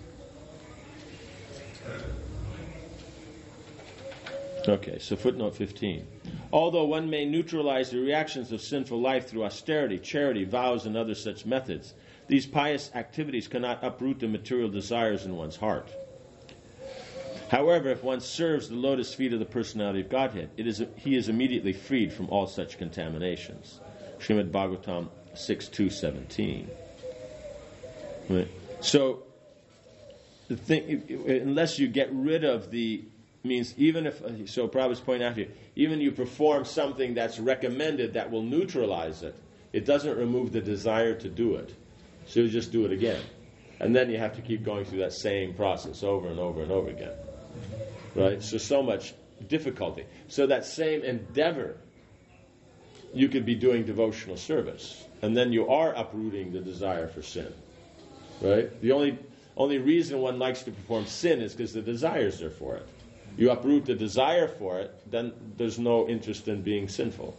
Okay, so footnote 15. Although one may neutralize the reactions of sinful life through austerity, charity, vows, and other such methods, these pious activities cannot uproot the material desires in one's heart. However, if one serves the lotus feet of the personality of Godhead, he is immediately freed from all such contaminations. Srimad Bhagavatam 6.2.17. Right. So, the thing, unless you get rid of means even if, so Prabhupada's pointing out here, even you perform something that's recommended that will neutralize it, it doesn't remove the desire to do it. So you just do it again. And then you have to keep going through that same process over and over and over again. Right? So much difficulty. So that same endeavor, you could be doing devotional service. And then you are uprooting the desire for sin. Right? The only reason one likes to perform sin is because the desires are for it. You uproot the desire for it, then there's no interest in being sinful.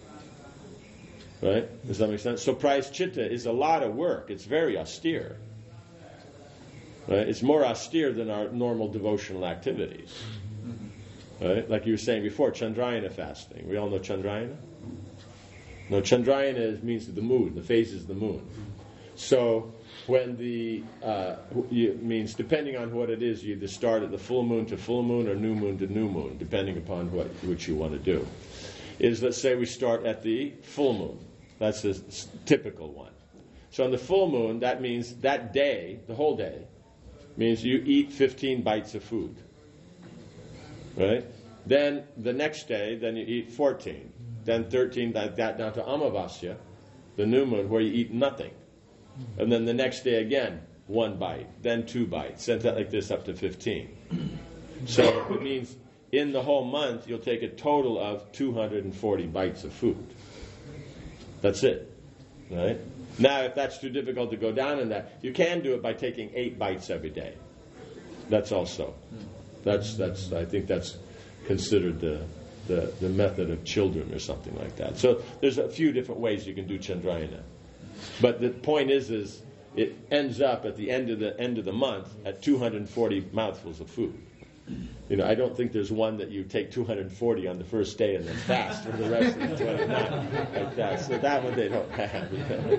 Right? Does that make sense? So prayaschitta is a lot of work. It's very austere. Right? It's more austere than our normal devotional activities. Right? Like you were saying before, Chandrayana fasting. We all know Chandrayana? No, Chandrayana means the moon, the phases of the moon. So when means depending on what it is, you either start at the full moon to full moon or new moon to new moon, depending upon which you want to do. Let's say we start at the full moon. That's the typical one. So on the full moon, that means that day, the whole day, means you eat 15 bites of food. Right? Then the next day, then you eat 14. Then 13, like that down to Amavasya, the new moon, where you eat nothing. And then the next day again, 1 bite, then 2 bites, and like this up to 15. So it means in the whole month, you'll take a total of 240 bites of food. That's it. Right? Now, if that's too difficult to go down in that, you can do it by taking 8 bites every day. That's also. I think that's considered the method of children or something like that. So there's a few different ways you can do Chandrayana. But the point is it ends up at the end of the month at 240 mouthfuls of food. I don't think there's one that you take 240 on the first day and then fast for the rest of the 29 like that. So that one they don't have.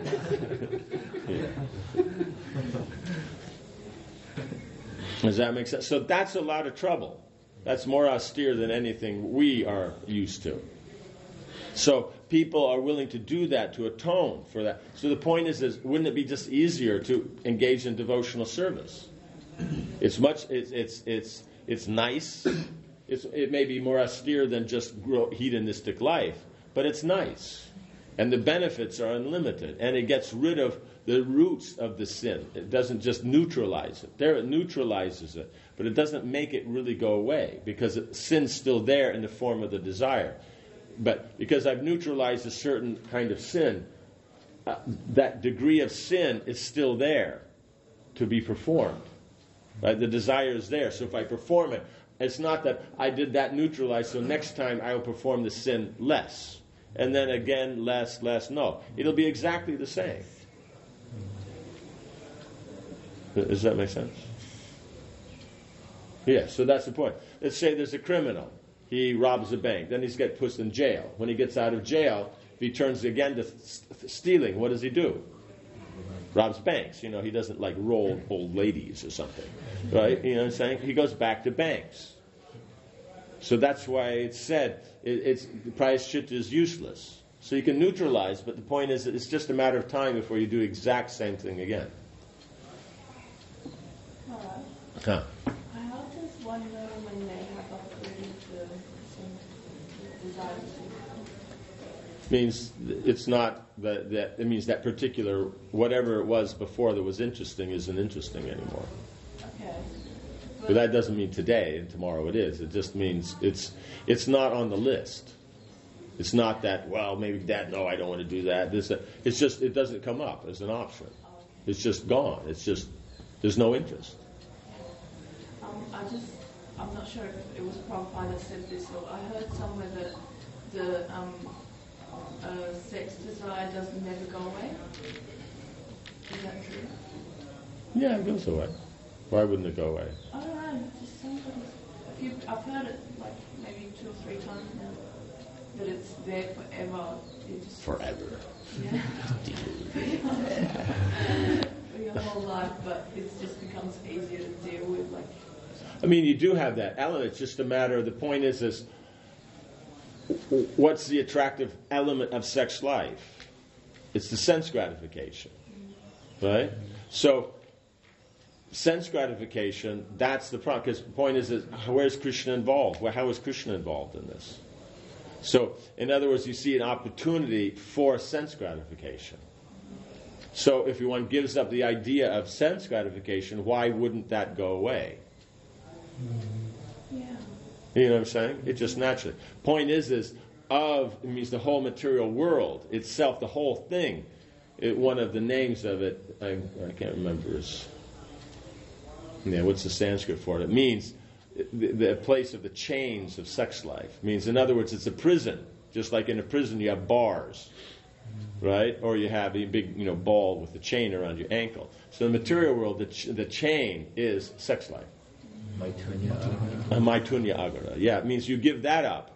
Yeah. Does that make sense? So that's a lot of trouble. That's more austere than anything we are used to. So people are willing to do that to atone for that. So the point is wouldn't it be just easier to engage in devotional service? It's nice. It may be more austere than just hedonistic life, but it's nice. And the benefits are unlimited. And it gets rid of the roots of the sin. It doesn't just neutralize it. There it neutralizes it, but it doesn't make it really go away because sin's still there in the form of the desire. But because I've neutralized a certain kind of sin, that degree of sin is still there to be performed. Right? The desire is there. So if I perform it, it's not that I did that neutralize, so next time I will perform the sin less. And then again, less. No. It'll be exactly the same. Does that make sense? Yeah, so that's the point. Let's say there's a criminal. He robs a bank. Then he's get put in jail. When he gets out of jail, if he turns again to stealing, what does he do? Robs banks. He doesn't like roll old ladies or something. Right? You know what I'm saying? He goes back to banks. So that's why it's said prayaschitta is useless. So you can neutralize, but the point is it's just a matter of time before you do the exact same thing again. Huh. I always wonder when they have opportunity to desire to. Means it's not that it means that particular whatever it was before that was interesting isn't interesting anymore. Okay. But that doesn't mean today and tomorrow it is. It just means it's not on the list. It's not that, well, maybe Dad, no, I don't want to do that. It's just it doesn't come up as an option. It's just gone. It's just there's no interest. I'm not sure if it was Prabhupada that said this, or I heard somewhere that the sex desire doesn't never go away. Is that true? Yeah, it goes away. Why wouldn't it go away? I don't know. Just I've heard it like maybe 2 or 3 times now that it's there forever. Forever. Yeah. For your whole life, but it just becomes easier to deal with. I mean, you do have that element. It's just a matter of the point is what's the attractive element of sex life? It's the sense gratification, right? So, sense gratification, that's the problem. Because the point is where's Krishna involved? How is Krishna involved in this? So, in other words, you see an opportunity for sense gratification. So, if one gives up the idea of sense gratification, why wouldn't that go away? Yeah. You know what I'm saying? It just naturally. Point is it means the whole material world itself, the whole thing. One of the names of it, I can't remember. What's the Sanskrit for it? It means the place of the chains of sex life. It means, in other words, it's a prison. Just like in a prison, you have bars, right? Or you have a big, ball with a chain around your ankle. So in the material world, the chain is sex life. Maitunya agara. Yeah, it means you give that up.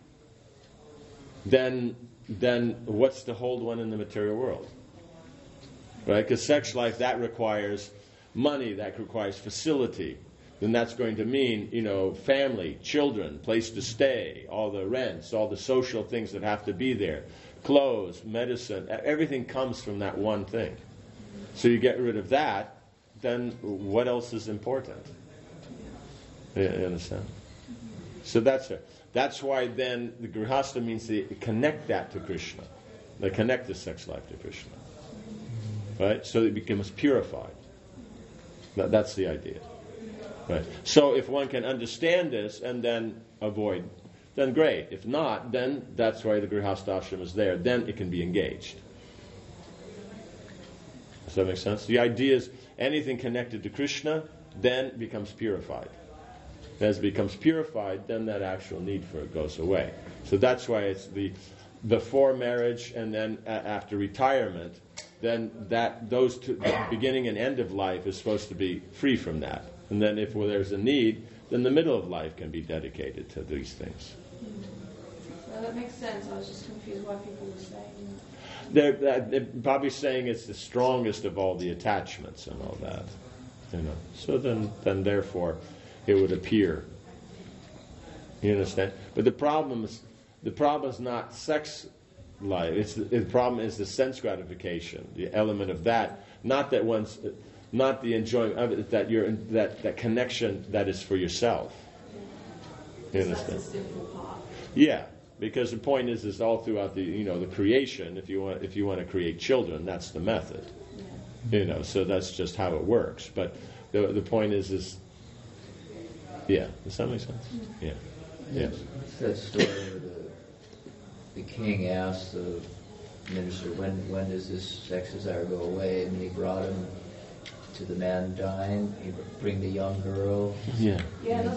Then what's to hold one in the material world? Right? Because sex life, that requires money, that requires facility. Then that's going to mean, family, children, place to stay, all the rents, all the social things that have to be there, clothes, medicine, everything comes from that one thing. So you get rid of that, then what else is important? You understand? So that's it. That's why then the grihastha means they connect that to Krishna. They connect the sex life to Krishna. Right? So it becomes purified. That's the idea. Right? So if one can understand this and then avoid, then great. If not, then that's why the grihastha ashram is there. Then it can be engaged. Does that make sense? The idea is anything connected to Krishna then becomes purified. As it becomes purified, then that actual need for it goes away. So that's why it's before marriage and then after retirement, then those two, the beginning and end of life is supposed to be free from that. And then if there's a need, then the middle of life can be dedicated to these things. Well, that makes sense. I was just confused why people were saying They're probably saying it's the strongest of all the attachments and all that. So then therefore it would appear. You understand? But the problem is not sex life. The problem is the sense gratification, the element of that. Not the enjoyment of it. That connection that is for yourself. You understand? That's the simple part. Yeah, because the point is all throughout the creation. If you want to create children, that's the method. Yeah. So that's just how it works. But the point is. Yeah, does that make sense? Yeah. Yeah. It's that story where the king asked the minister, when does this sex desire go away? And he brought him to the man dying. He bring the young girl. Yeah. Yeah,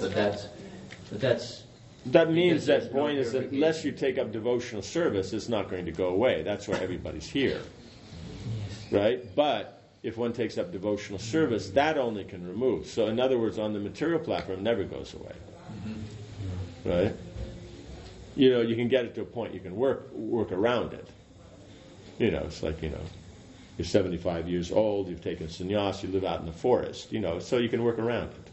that means that point is that unless you take up devotional service, it's not going to go away. That's why everybody's here. Right? But if one takes up devotional service, that only can remove. So in other words, on the material platform, it never goes away. Mm-hmm. Right? You can get it to a point you can work around it. It's like, you're 75 years old, you've taken sannyas, you live out in the forest, so you can work around it.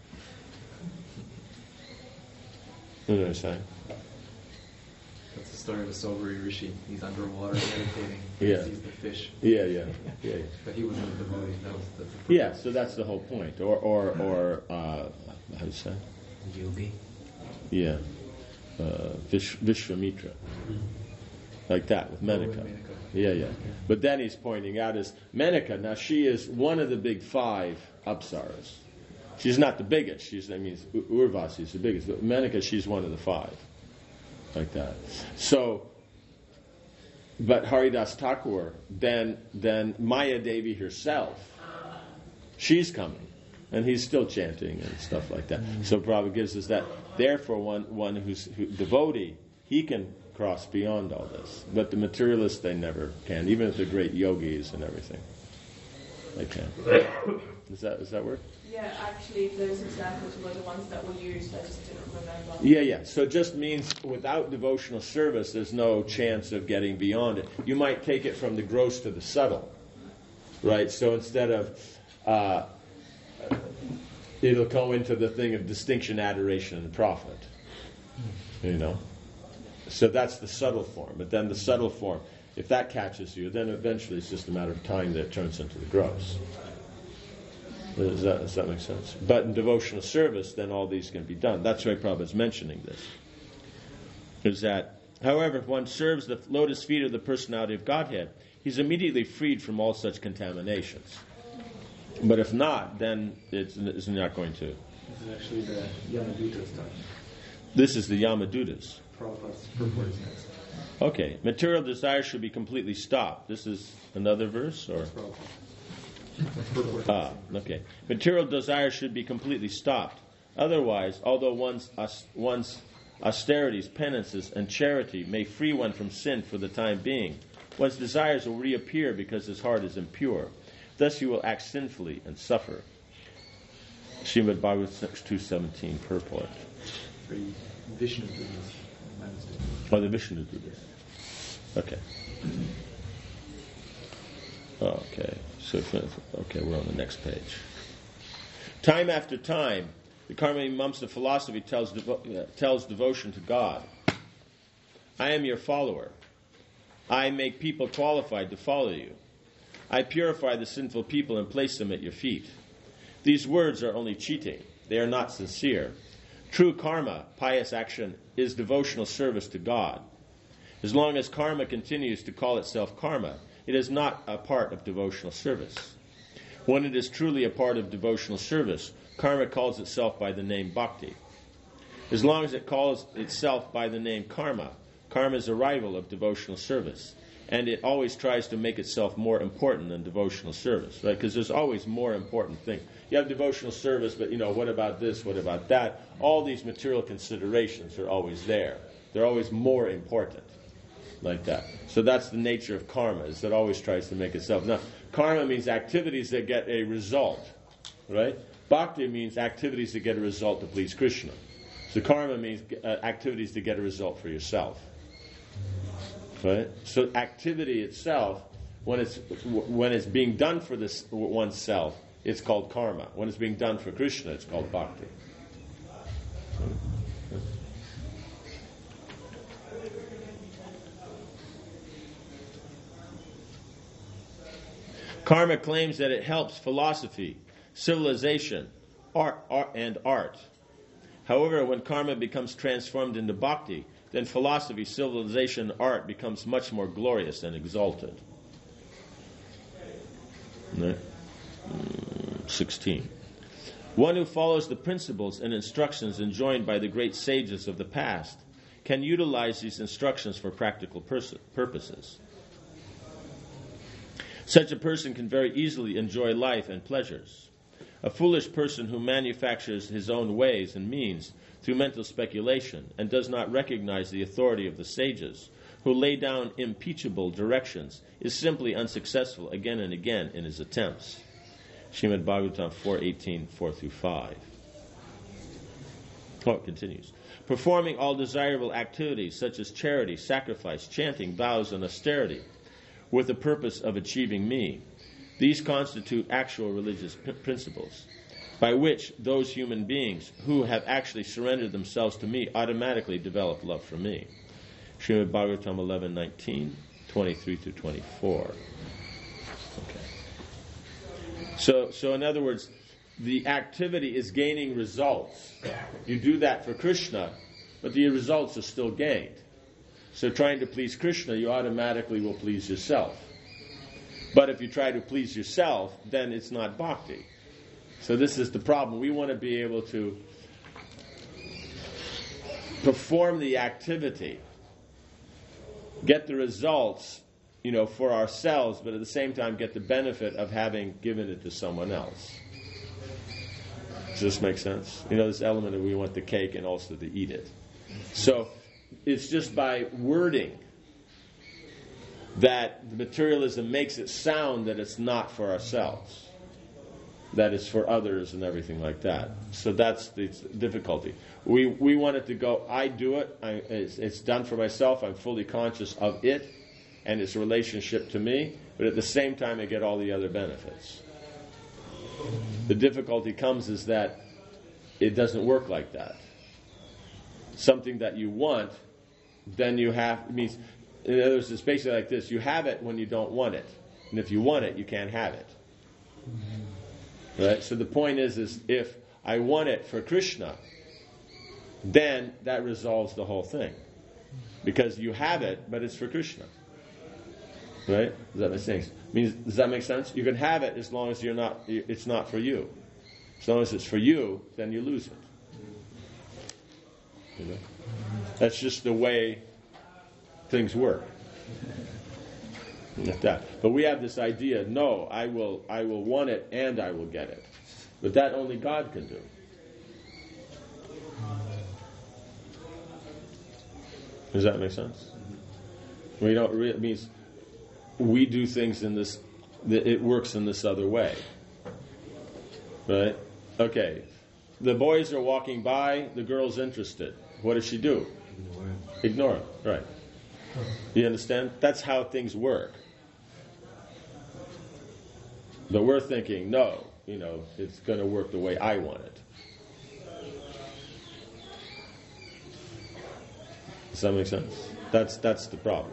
You know what I'm saying? That's the story of a Sobri Rishi. He's underwater meditating. Yeah. He sees the fish. Yeah. But he wasn't a devotee. Yeah, so that's the whole point. Or how do you say? Yogi. Yeah. Vishwamitra. Like that, with Menaka. Yeah. But then he's pointing out is Menaka, now she is one of the big 5 apsaras. She's not the biggest. Urvasi is the biggest. But Menaka, she's one of the 5. Like that. So, but Haridas Thakur, then Maya Devi herself, she's coming. And he's still chanting and stuff like that. So Prabhupada gives us that. Therefore, one who's devotee, he can cross beyond all this. But the materialists, they never can. Even if they're great yogis and everything. They can't. Does that work? Yeah, actually, those examples were the ones that were used. I just didn't remember. Yeah. So it just means without devotional service, there's no chance of getting beyond it. You might take it from the gross to the subtle, right? So instead of, it'll go into the thing of distinction, adoration, and profit. So that's the subtle form. But then the subtle form, if that catches you, then eventually it's just a matter of time that it turns into the gross. Does that make sense? But in devotional service, then all these can be done. That's why Prabhupada's mentioning this. Is that, however, if one serves the lotus feet of the personality of Godhead, he's immediately freed from all such contaminations. But if not, then it's not going to. This is actually the Yamadutas time. This is the Yamadutas. Prabhupada's purport is next. Okay. Material desire should be completely stopped. This is another verse? Or? Okay. Material desire should be completely stopped. Otherwise, although one's austerities, penances, and charity may free one from sin for the time being, one's desires will reappear because his heart is impure. Thus he will act sinfully and suffer. Srimad Bhagavatam 2:17 purport. Free Vishnu Buddhist Wednesday. Oh, the Vishnu Buddhist. Okay. Okay. So, we're on the next page. Time after time, the Karma Mimamsa philosophy tells devotion to God. I am your follower. I make people qualified to follow you. I purify the sinful people and place them at your feet. These words are only cheating. They are not sincere. True karma, pious action, is devotional service to God. As long as karma continues to call itself karma, it is not a part of devotional service. When it is truly a part of devotional service, karma calls itself by the name bhakti. As long as it calls itself by the name karma, karma is a rival of devotional service. And it always tries to make itself more important than devotional service, right? Because there's always more important things. You have devotional service, but what about this? What about that? All these material considerations are always there. They're always more important, like that. So that's the nature of karma, is it always tries to make itself. Now, karma means activities that get a result, right? Bhakti means activities that get a result to please Krishna. So karma means activities to get a result for yourself. Right? So activity itself, when it's being done for oneself, it's called karma. When it's being done for Krishna, it's called bhakti. Karma claims that it helps philosophy, civilization, art. However, when karma becomes transformed into bhakti, then philosophy, civilization, art becomes much more glorious and exalted. 16. One who follows the principles and instructions enjoined by the great sages of the past can utilize these instructions for practical purposes. Such a person can very easily enjoy life and pleasures. A foolish person who manufactures his own ways and means through mental speculation and does not recognize the authority of the sages, who lay down impeachable directions, is simply unsuccessful again and again in his attempts. Srimad Bhagavatam 4:18, 4-5. Oh, it continues. Performing all desirable activities such as charity, sacrifice, chanting, vows, and austerity, with the purpose of achieving me. These constitute actual religious principles, by which those human beings who have actually surrendered themselves to me automatically develop love for me. Srimad Bhagavatam 11:19, 23-24. Okay. So in other words, the activity is gaining results. You do that for Krishna, but the results are still gained. So trying to please Krishna, you automatically will please yourself. But if you try to please yourself, then it's not bhakti. So this is the problem. We want to be able to perform the activity, get the results, for ourselves, but at the same time get the benefit of having given it to someone else. Does this make sense? This element that we want the cake and also to eat it. So it's just by wording that the materialism makes it sound that it's not for ourselves, that it's for others and everything like that. So that's the difficulty. We want it to go, I do it, it's done for myself, I'm fully conscious of it and its relationship to me, but at the same time I get all the other benefits. The difficulty comes is that it doesn't work like that. Something that you want, then you have, it means, in other words, it's basically like this: you have it when you don't want it, and if you want it, you can't have it. Right? So the point is if I want it for Krishna, then that resolves the whole thing, because you have it, but it's for Krishna. Right? Does that make sense? Does that make sense? You can have it as long as it's not for you. As long as it's for you, then you lose it. That's just the way things work. Like that. But we have this idea, no, I will want it and I will get it. But that only God can do. Does that make sense? We don't really, it means we do things in this, it works in this other way. Right? Okay. The boys are walking by, the girl's interested. What does she do? Ignore it. Right. You understand? That's how things work. But we're thinking, no, it's going to work the way I want it. Does that make sense? That's the problem.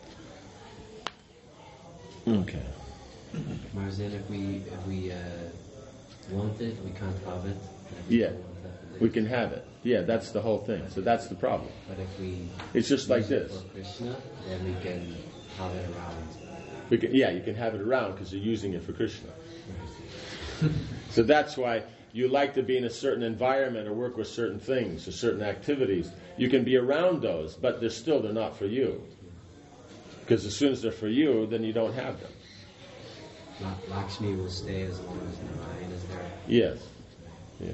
Okay. Marzin, if we want it, we can't have it. Yeah, we can have it. Yeah, that's the whole thing. So that's the problem. But if we It's just like use it this. for Krishna, then we can have it around. You can have it around because you're using it for Krishna. So that's why you like to be in a certain environment or work with certain things or certain activities. You can be around those, but they're not for you. Because as soon as they're for you, then you don't have them. Lakshmi will stay as long as Narayan is there. Yes. Yeah.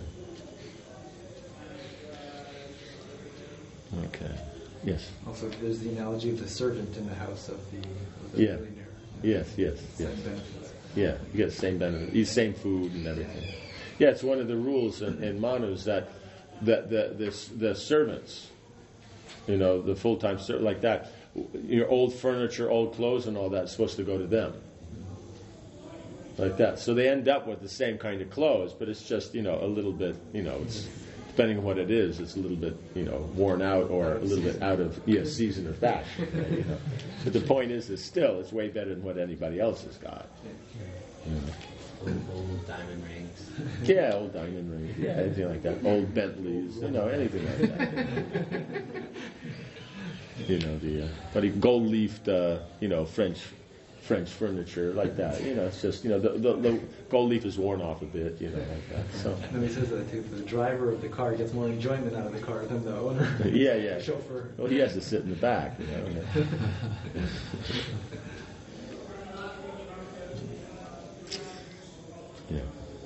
Okay. Yes. Also, there's the analogy of the servant in the house of the Yeah. millionaire. Yes. Same benefits. Yeah, you get the same benefit, the same food and everything. Yeah, it's one of the rules in Manus that the servants, the full-time servant like that, your old furniture, old clothes, and all that's supposed to go to them, like that. So they end up with the same kind of clothes, but it's just a little bit, it's depending on what it is, it's a little bit worn out or a little bit out of season or fashion. But the point is still it's way better than what anybody else has got. Old diamond rings. Yeah, old diamond rings. Yeah, anything like that. Old Bentleys. Anything like that. The gold-leafed, French furniture like that. It's just the gold leaf is worn off a bit. Like that. So. And then he says that the driver of the car gets more enjoyment out of the car than the owner. Yeah. Chauffeur. Well, he has to sit in the back. Yeah.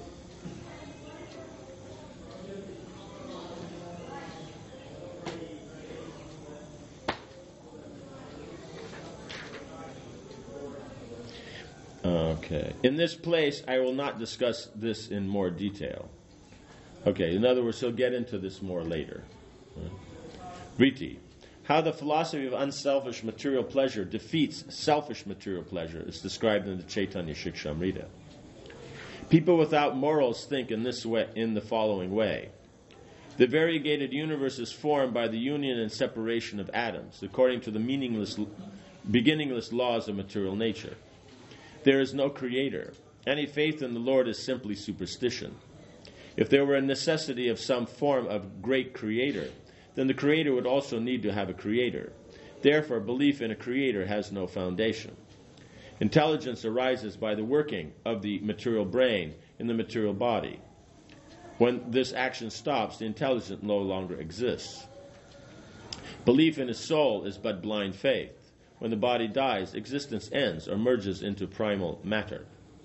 Okay. In this place, I will not discuss this in more detail. Okay, in other words, he'll get into this more later. Riti. How the philosophy of unselfish material pleasure defeats selfish material pleasure is described in the Chaitanya Shikshamrita. People without morals think in the following way. The variegated universe is formed by the union and separation of atoms, according to the beginningless laws of material nature. There is no creator. Any faith in the Lord is simply superstition. If there were a necessity of some form of great creator, then the creator would also need to have a creator. Therefore, belief in a creator has no foundation. Intelligence arises by the working of the material brain in the material body. When this action stops, the intelligence no longer exists. Belief in a soul is but blind faith. When the body dies, existence ends or merges into primal matter.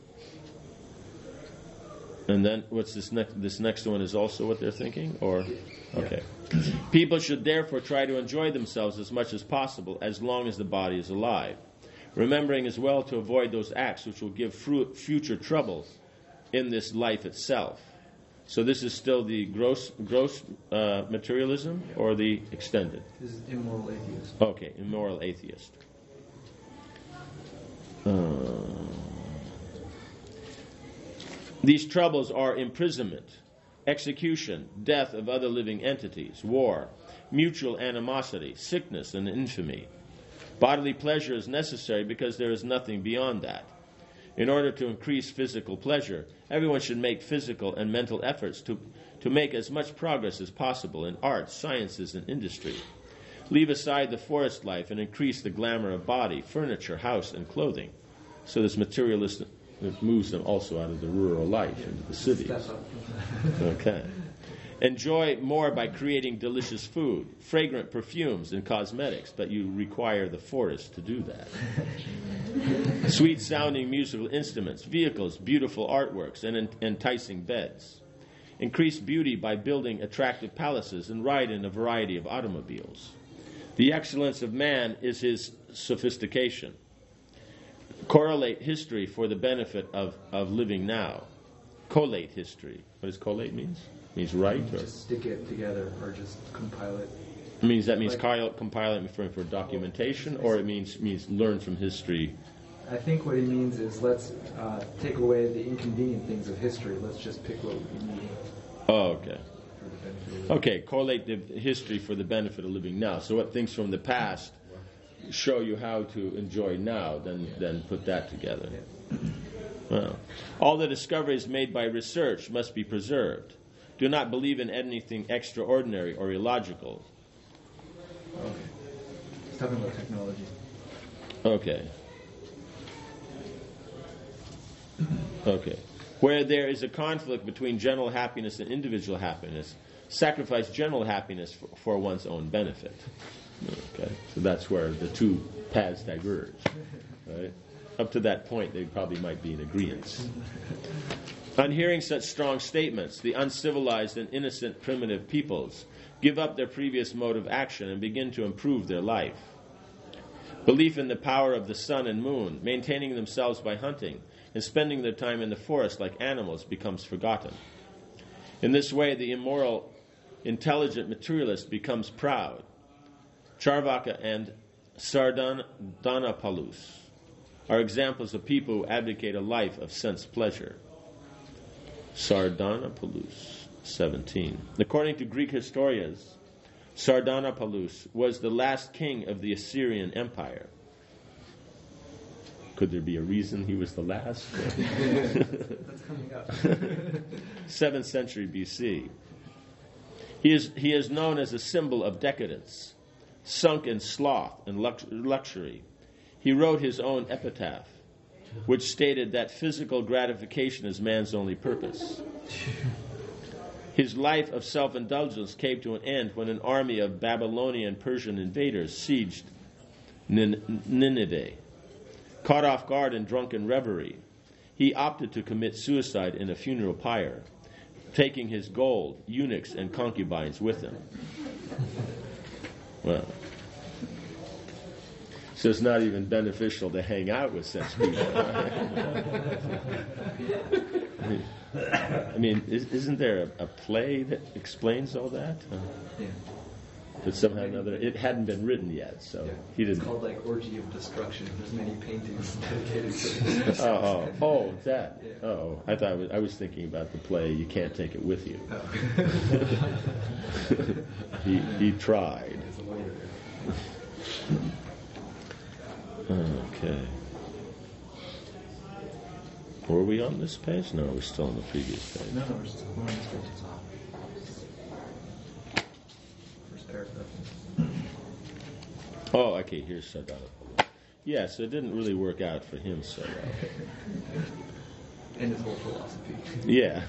And then what's this next? This next one is also what they're thinking, or okay. People should therefore try to enjoy themselves as much as possible, as long as the body is alive, remembering as well to avoid those acts which will give future trouble in this life itself. So this is still the gross materialism, or the extended? This is immoral atheist. Okay, immoral atheist. These troubles are imprisonment, execution, death of other living entities, war, mutual animosity, sickness, and infamy. Bodily pleasure is necessary because there is nothing beyond that. In order to increase physical pleasure, everyone should make physical and mental efforts to make as much progress as possible in arts, sciences, and industry. Leave aside the forest life and increase the glamour of body, furniture, house, and clothing. So this materialism moves them also out of the rural life into the cities. Okay. Enjoy more by creating delicious food, fragrant perfumes, and cosmetics, but you require the forest to do that. Sweet-sounding musical instruments, vehicles, beautiful artworks, and enticing beds. Increase beauty by building attractive palaces and ride in a variety of automobiles. The excellence of man is his sophistication. Correlate history for the benefit of living now. collate history. What does collate means? Means write? Or? Just stick it together or just compile it. Means that means Like- compile it for documentation, or it means learn from history. I think what he means is let's take away the inconvenient things of history. Let's just pick what we need Oh, okay. for the benefit of the Okay, collate the history for the benefit of living now. So what things from the past show you how to enjoy now, then put that together. Well, all the discoveries made by research must be preserved. Do not believe in anything extraordinary or illogical. Okay. He's talking about technology. Okay. Okay. Where there is a conflict between general happiness and individual happiness, sacrifice general happiness for one's own benefit. Okay. So that's where the two paths diverge. Right? Up to that point, they probably might be in agreement. On hearing such strong statements, the uncivilized and innocent primitive peoples give up their previous mode of action and begin to improve their life. Belief in the power of the sun and moon, maintaining themselves by hunting, and spending their time in the forest like animals becomes forgotten. In this way, the immoral, intelligent materialist becomes proud. Charvaka and Sardanapalus are examples of people who advocate a life of sense pleasure. Sardanapalus, 17. According to Greek historians, Sardanapalus was the last king of the Assyrian Empire. Could there be a reason he was the last? That's coming up. 7th century BC. He is known as a symbol of decadence, sunk in sloth and luxury. He wrote his own epitaph, which stated that physical gratification is man's only purpose. His life of self-indulgence came to an end when an army of Babylonian and Persian invaders sieged Nineveh. Caught off guard in drunken reverie, he opted to commit suicide in a funeral pyre, taking his gold, eunuchs, and concubines with him. Well, so it's not even beneficial to hang out with such people. I mean, isn't there a play that explains all that? Yeah. But somehow or another, it hadn't been written yet, so he It's didn't. called like Orgy of Destruction. There's many paintings dedicated to this. Oh, that. Yeah. Oh, I thought I was thinking about the play. You can't take it with you. He tried. It's a later. Okay. Were we on this page? No, we're still on the previous page. No, we're still on this page. It's off. First paragraph. Oh, okay, here's Sardanapalus. Yeah, so it didn't really work out for him so well. And his whole philosophy. Yeah.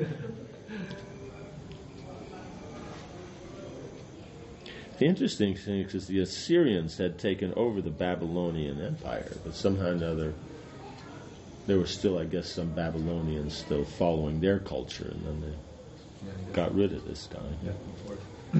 The interesting thing is the Assyrians had taken over the Babylonian Empire, but somehow or another there were still, I guess, some Babylonians still following their culture, and then they got rid of this guy. Yeah,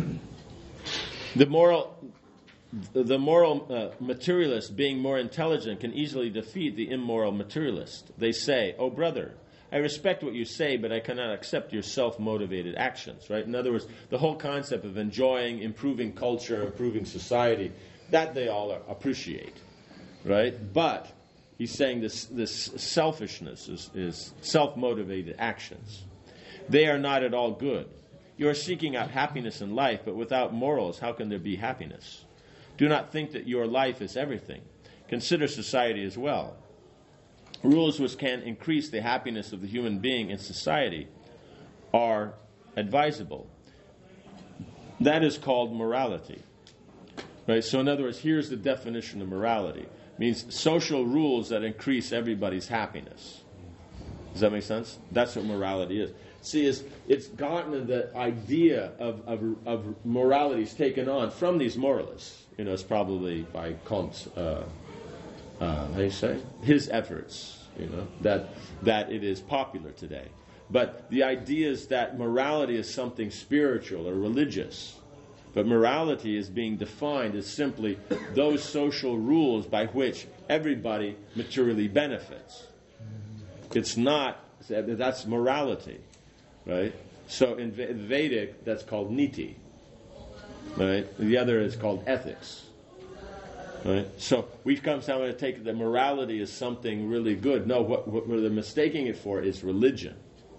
The moral materialist, being more intelligent, can easily defeat the immoral materialist. They say, "Oh, brother, I respect what you say, but I cannot accept your self-motivated actions." Right? In other words, the whole concept of enjoying, improving culture, improving society, that they all appreciate. Right? But he's saying this selfishness is self-motivated actions. They are not at all good. You are seeking out happiness in life, but without morals, how can there be happiness? Do not think that your life is everything. Consider society as well. Rules which can increase the happiness of the human being in society are advisable. That is called morality. Right? So in other words, here's the definition of morality. It means social rules that increase everybody's happiness. Does that make sense? That's what morality is. See, it's gotten the idea of morality is taken on from these moralists. You know, it's probably by Comte's, how do you say? His efforts, you know, that it is popular today. But the idea is that morality is something spiritual or religious. But morality is being defined as simply those social rules by which everybody materially benefits. It's not That's morality, right? So in Vedic, that's called niti, right? The other is called ethics. Right? So we've come down to take that morality as something really good. No, what they're mistaking it for is religion.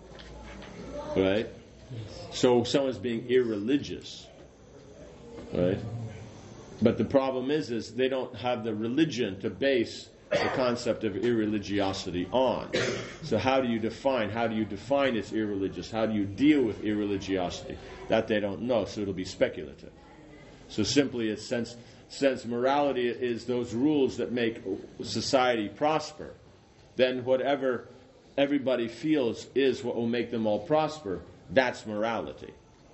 Right? So someone's being irreligious. Right? But the problem is they don't have the religion to base the concept of irreligiosity on. So how do you define it's irreligious? How do you deal with irreligiosity? That they don't know, so it'll be speculative. So simply it's since morality is those rules that make society prosper, then whatever everybody feels is what will make them all prosper, that's morality.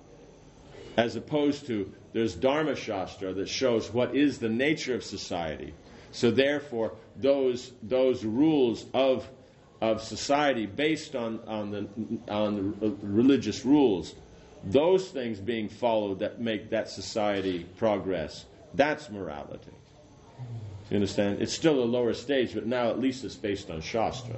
As opposed to, there's Dharma Shastra that shows what is the nature of society. So therefore, those rules of society based on the religious rules, those things being followed that make that society progress, that's morality. You understand? It's still a lower stage, but now at least it's based on Shastra.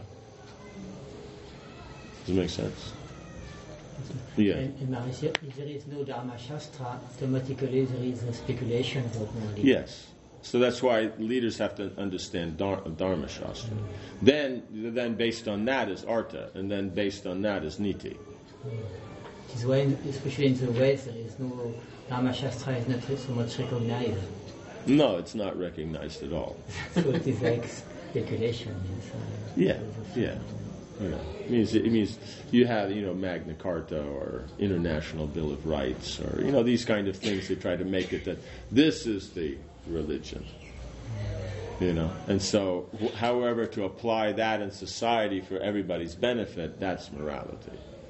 Does it make sense? Yeah. And Maharishi, if there is no Dharma Shastra, automatically there is a speculation about morality. Yes. So that's why leaders have to understand Dharma Shastra. Then based on that is Artha, and then based on that is Niti. This is why, especially in the West, there is no Dharma Shastra is not so much recognized. No, it's not recognized at all. So it is like speculation. Yeah. It means you have Magna Carta or International Bill of Rights or these kind of things. They try to make it that this is the religion. And so however to apply that in society for everybody's benefit, that's morality.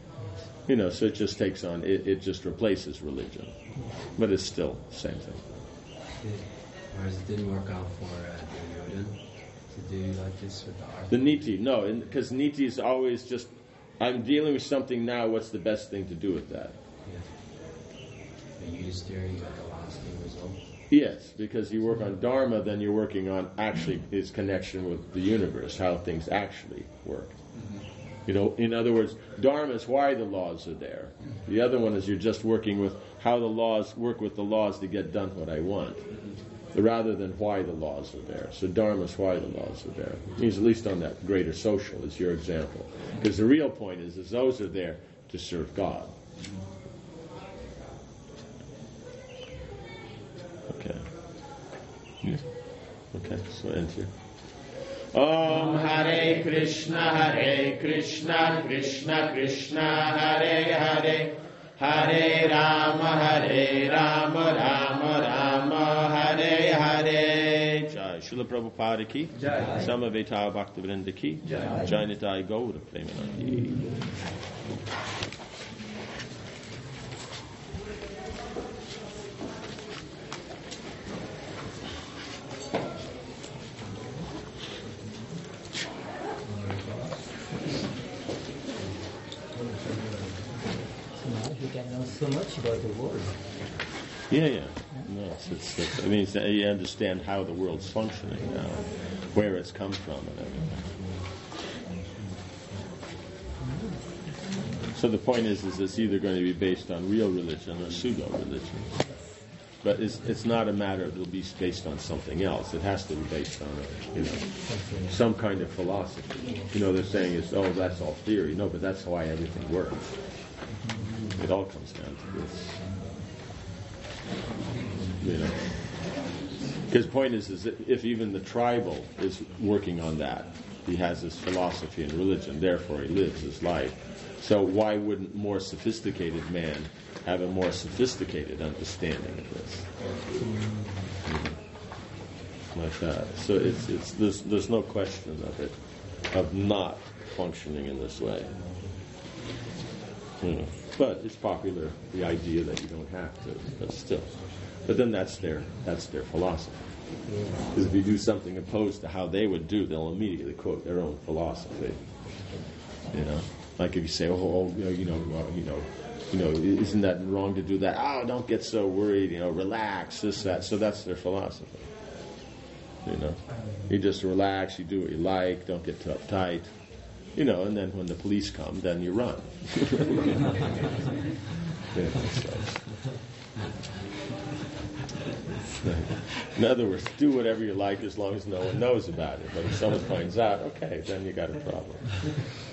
So it just takes on, it just replaces religion. But it's still the same thing. Whereas it didn't work out for Duryodhan to do like this with the Artha. The Niti, no, because Niti is always just, I'm dealing with something now, what's the best thing to do with that? Yeah. You use theory, you got the lasting result. Yes, because you work on Dharma, then you're working on actually his connection with the universe, how things actually work. In other words, Dharma is why the laws are there. The other one is you're just working with how the laws work with the laws to get done what I want, rather than why the laws are there. So Dharma is why the laws are there. It means at least on that greater social is your example. Because the real point is those are there to serve God. Okay. Yeah. Okay, so end here. Om Hare Krishna, Krishna Krishna, Hare Hare, Hare Rama, Rama Rama, Hare Hare. Jai Srila Prabhupada ki, Jai Samaveta Bhaktivinoda ki, Jai Nitai Gaura Premanandi. So much about the world. Yeah. No, it means that you understand how the world's functioning now, where it's come from, and everything. So the point is it's either going to be based on real religion or pseudo religion. But it's not a matter of it'll be based on something else. It has to be based on some kind of philosophy. They're saying that's all theory. No, but that's why everything works. It all comes down to this. Because the point is that if even the tribal is working on that, he has his philosophy and religion, therefore he lives his life. So why wouldn't more sophisticated man have a more sophisticated understanding of this? Like that. So there's no question of it, of not functioning in this way. But it's popular, the idea that you don't have to, but still. But then that's their philosophy. Because if you do something opposed to how they would do, they'll immediately quote their own philosophy. Like if you say, isn't that wrong to do that? Oh, don't get so worried, relax, this, that. So that's their philosophy. You just relax, you do what you like, don't get too uptight. You know, and then when the police come, then you run. In other words, do whatever you like as long as no one knows about it. But if someone finds out, okay, then you got a problem.